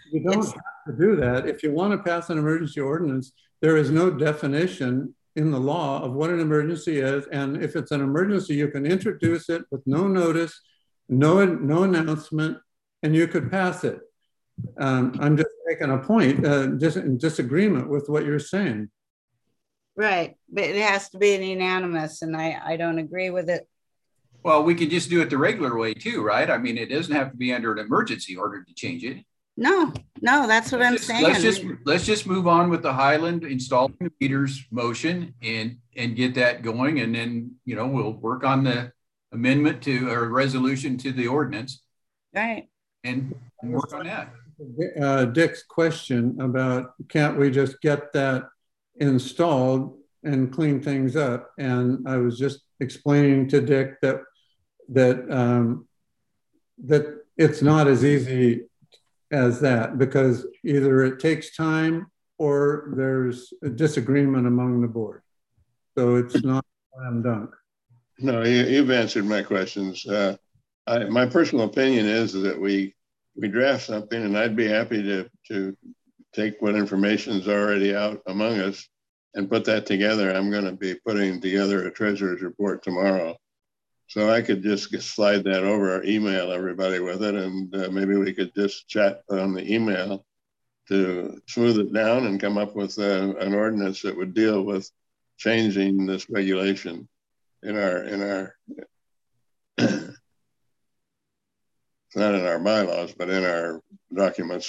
you don't have to do that. If you want to pass an emergency ordinance, there is no definition in the law of what an emergency is. And if it's an emergency, you can introduce it with no notice, no, no announcement, and you could pass it. Um, I'm just making a point, uh, just in disagreement with what you're saying. Right, but it has to be an unanimous, and I, I don't agree with it. Well, we could just do it the regular way too, right? I mean, it doesn't have to be under an emergency order to change it. No, no, that's what let's I'm just, saying. Let's just let's just move on with the Highland installing the meters motion and and get that going, and then you know we'll work on the amendment to or resolution to the ordinance, right? And work on that. Uh, Dick's question about can't we just get that installed and clean things up? And I was just explaining to Dick that that um, that it's not as easy as that, because either it takes time or there's a disagreement among the board. So it's not a slam dunk. No, you, you've answered my questions. Uh, I, my personal opinion is that we we draft something, and I'd be happy to to take what information is already out among us and put that together. I'm going to be putting together a treasurer's report tomorrow. So I could just slide that over or email everybody with it, and uh, maybe we could just chat on the email to smooth it down and come up with uh, an ordinance that would deal with changing this regulation in our, in our, it's not in our bylaws, but in our documents.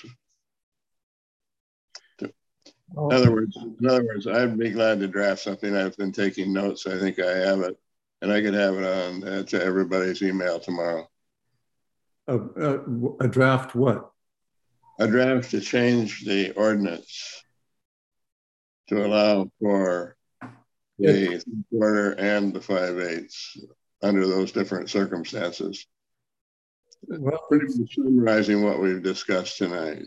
In other words, in other words, I'd be glad to draft something. I've been taking notes. I think I have it. And I could have it on uh, to everybody's email tomorrow. A, a, a draft what? A draft to change the ordinance to allow for the quarter and the five eighths under those different circumstances. Well, pretty much summarizing what we've discussed tonight.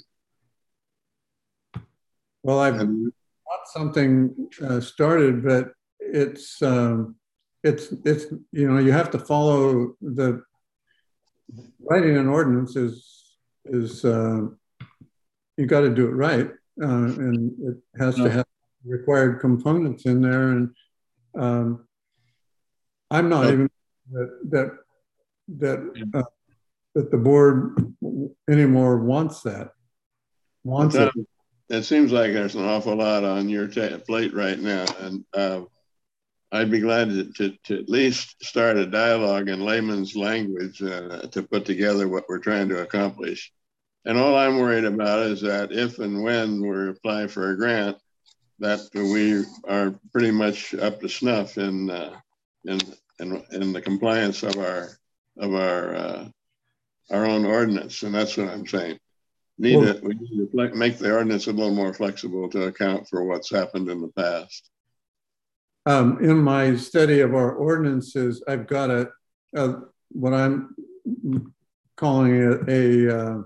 Well, I've got something uh, started, but it's um, It's, it's, you know, you have to follow the, writing an ordinance is, is uh, you got to do it right. Uh, and it has no. to have required components in there. And um, I'm not no. even that, that, that, uh, that the board anymore wants that. Wants it. it. It seems like there's an awful lot on your plate right now. And uh, I'd be glad to, to, to at least start a dialogue in layman's language uh, to put together what we're trying to accomplish. And all I'm worried about is that if and when we're applying for a grant, that we are pretty much up to snuff in uh, in, in in the compliance of our of our uh, our own ordinance, and that's what I'm saying. Need well, it. We need to make the ordinance a little more flexible to account for what's happened in the past. Um, in my study of our ordinances, I've got a, a what I'm calling it a, uh,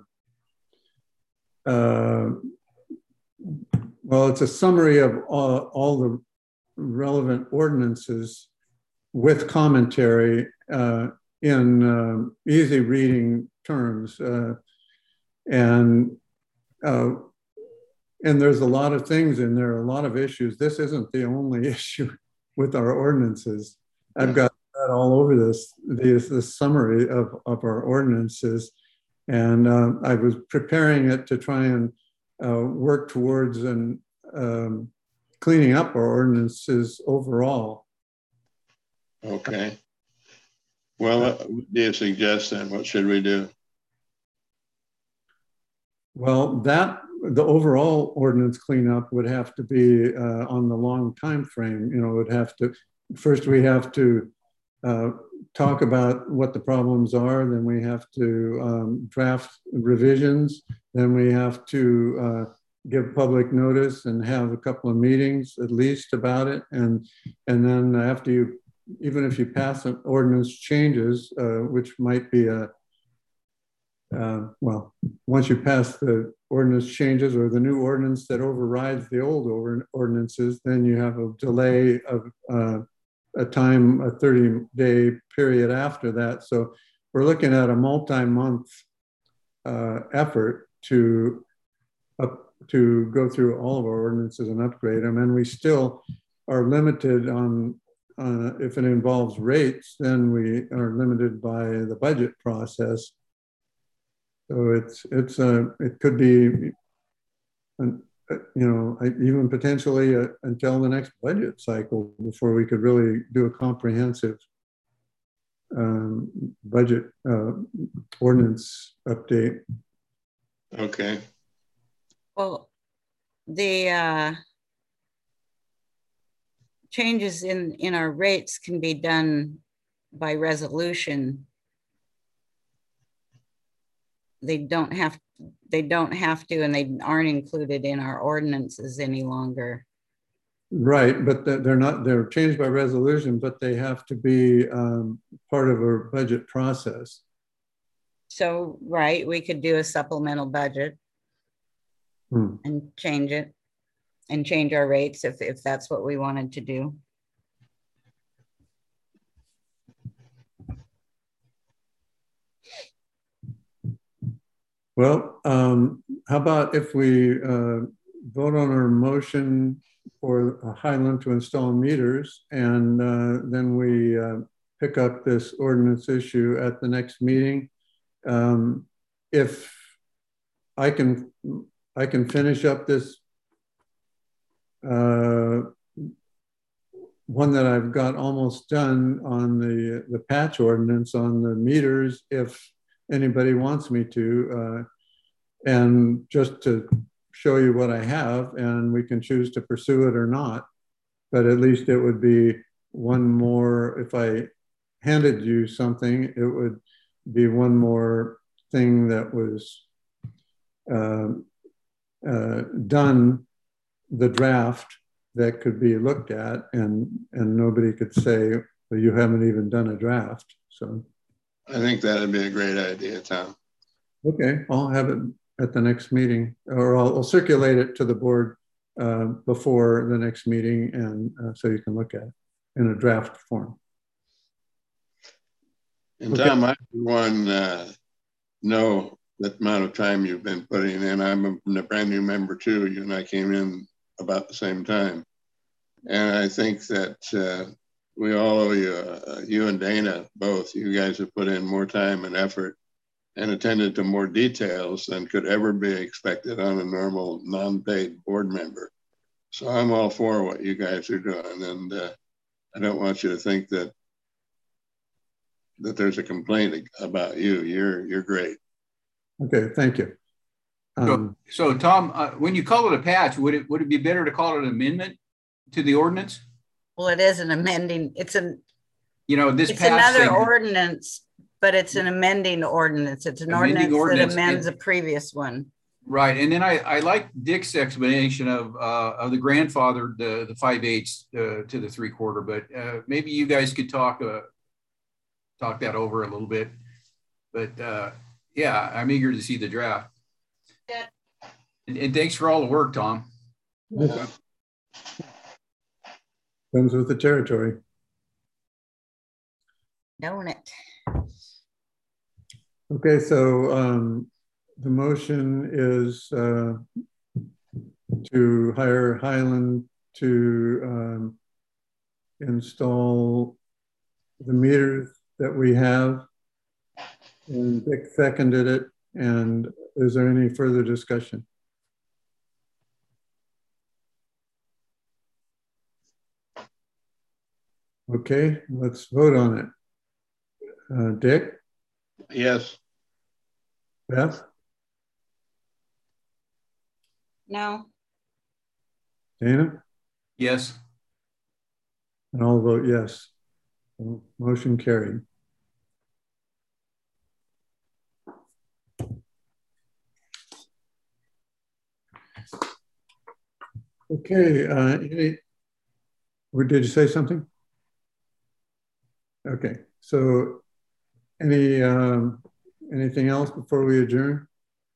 uh, well, it's a summary of all, all the relevant ordinances with commentary uh, in uh, easy reading terms. Uh, and uh, and there's a lot of things in there, a lot of issues. This isn't the only issue with our ordinances. I've got that all over this, this, this summary of, of our ordinances. And uh, I was preparing it to try and uh, work towards and um, cleaning up our ordinances overall. Okay. Well, what do you suggest then? What should we do? Well, that the overall ordinance cleanup would have to be uh, on the long time frame. You know, would have to first we have to uh, talk about what the problems are. Then we have to um, draft revisions. Then we have to uh, give public notice and have a couple of meetings at least about it. And and then after you, even if you pass an ordinance changes, uh, which might be a Uh, well, once you pass the ordinance changes or the new ordinance that overrides the old ordinances, then you have a delay of uh, a time, a thirty day period after that. So we're looking at a multi-month uh, effort to up to go through all of our ordinances and upgrade them. And we still are limited on, uh, if it involves rates, then we are limited by the budget process. So it's, it's a, it could be, an, you know, even potentially uh, until the next budget cycle before we could really do a comprehensive um, budget uh, ordinance update. Okay. Well, the uh, changes in, in our rates can be done by resolution. They don't have, they don't have to, and they aren't included in our ordinances any longer. Right, but they're not, they're changed by resolution, but they have to be um, part of a budget process. So, right, we could do a supplemental budget Hmm. and change it and change our rates if, if that's what we wanted to do. Well, um, how about if we uh, vote on our motion for Highland to install meters, and uh, then we uh, pick up this ordinance issue at the next meeting. Um, if I can, I can finish up this uh, one that I've got almost done on the, the patch ordinance on the meters, if anybody wants me to, uh, and just to show you what I have, and we can choose to pursue it or not. But at least it would be one more, if I handed you something, it would be one more thing that was uh, uh, done, the draft that could be looked at, and, and nobody could say, well, you haven't even done a draft. So I think that'd be a great idea, Tom. Okay, I'll have it at the next meeting, or I'll, I'll circulate it to the board uh, before the next meeting, and uh, so you can look at it in a draft form. And Okay. Tom, I one uh, know the amount of time you've been putting in. I'm a, a brand new member too. You and I came in about the same time, and I think that uh, we all owe you. Uh, you and Dana both. You guys have put in more time and effort and attended to more details than could ever be expected on a normal non-paid board member. So I'm all for what you guys are doing, and uh, I don't want you to think that that there's a complaint about you. You're you're great. Okay, thank you. Um, so, so Tom, uh, when you call it a patch, would it would it be better to call it an amendment to the ordinance? Well, it is an amending. It's an. You know, this it's patch another thing, ordinance, but it's an amending ordinance. It's an ordinance, ordinance that amends and, a previous one. Right, and then I I like Dick's explanation of uh, of the grandfather, the the five eighths uh, to the three quarter. But uh, maybe you guys could talk uh, talk that over a little bit. But uh, yeah, I'm eager to see the draft. Yeah. And, and thanks for all the work, Tom. Okay. Comes with the territory. Knowing it. Okay, so um, the motion is uh, to hire Highland to um, install the meters that we have, and Dick seconded it. And is there any further discussion? Okay, let's vote on it. Uh, Dick? Yes. Beth? No. Dana? Yes. And I'll vote yes. So motion carried. Okay, uh, any, or did you say something? Okay, so any um, anything else before we adjourn?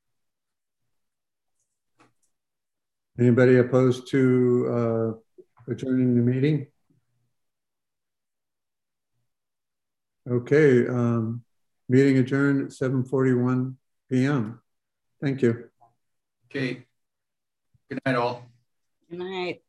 Anybody opposed to uh, adjourning the meeting? Okay, um, meeting adjourned at seven forty-one p m Thank you. Okay. Good night, all. Good night.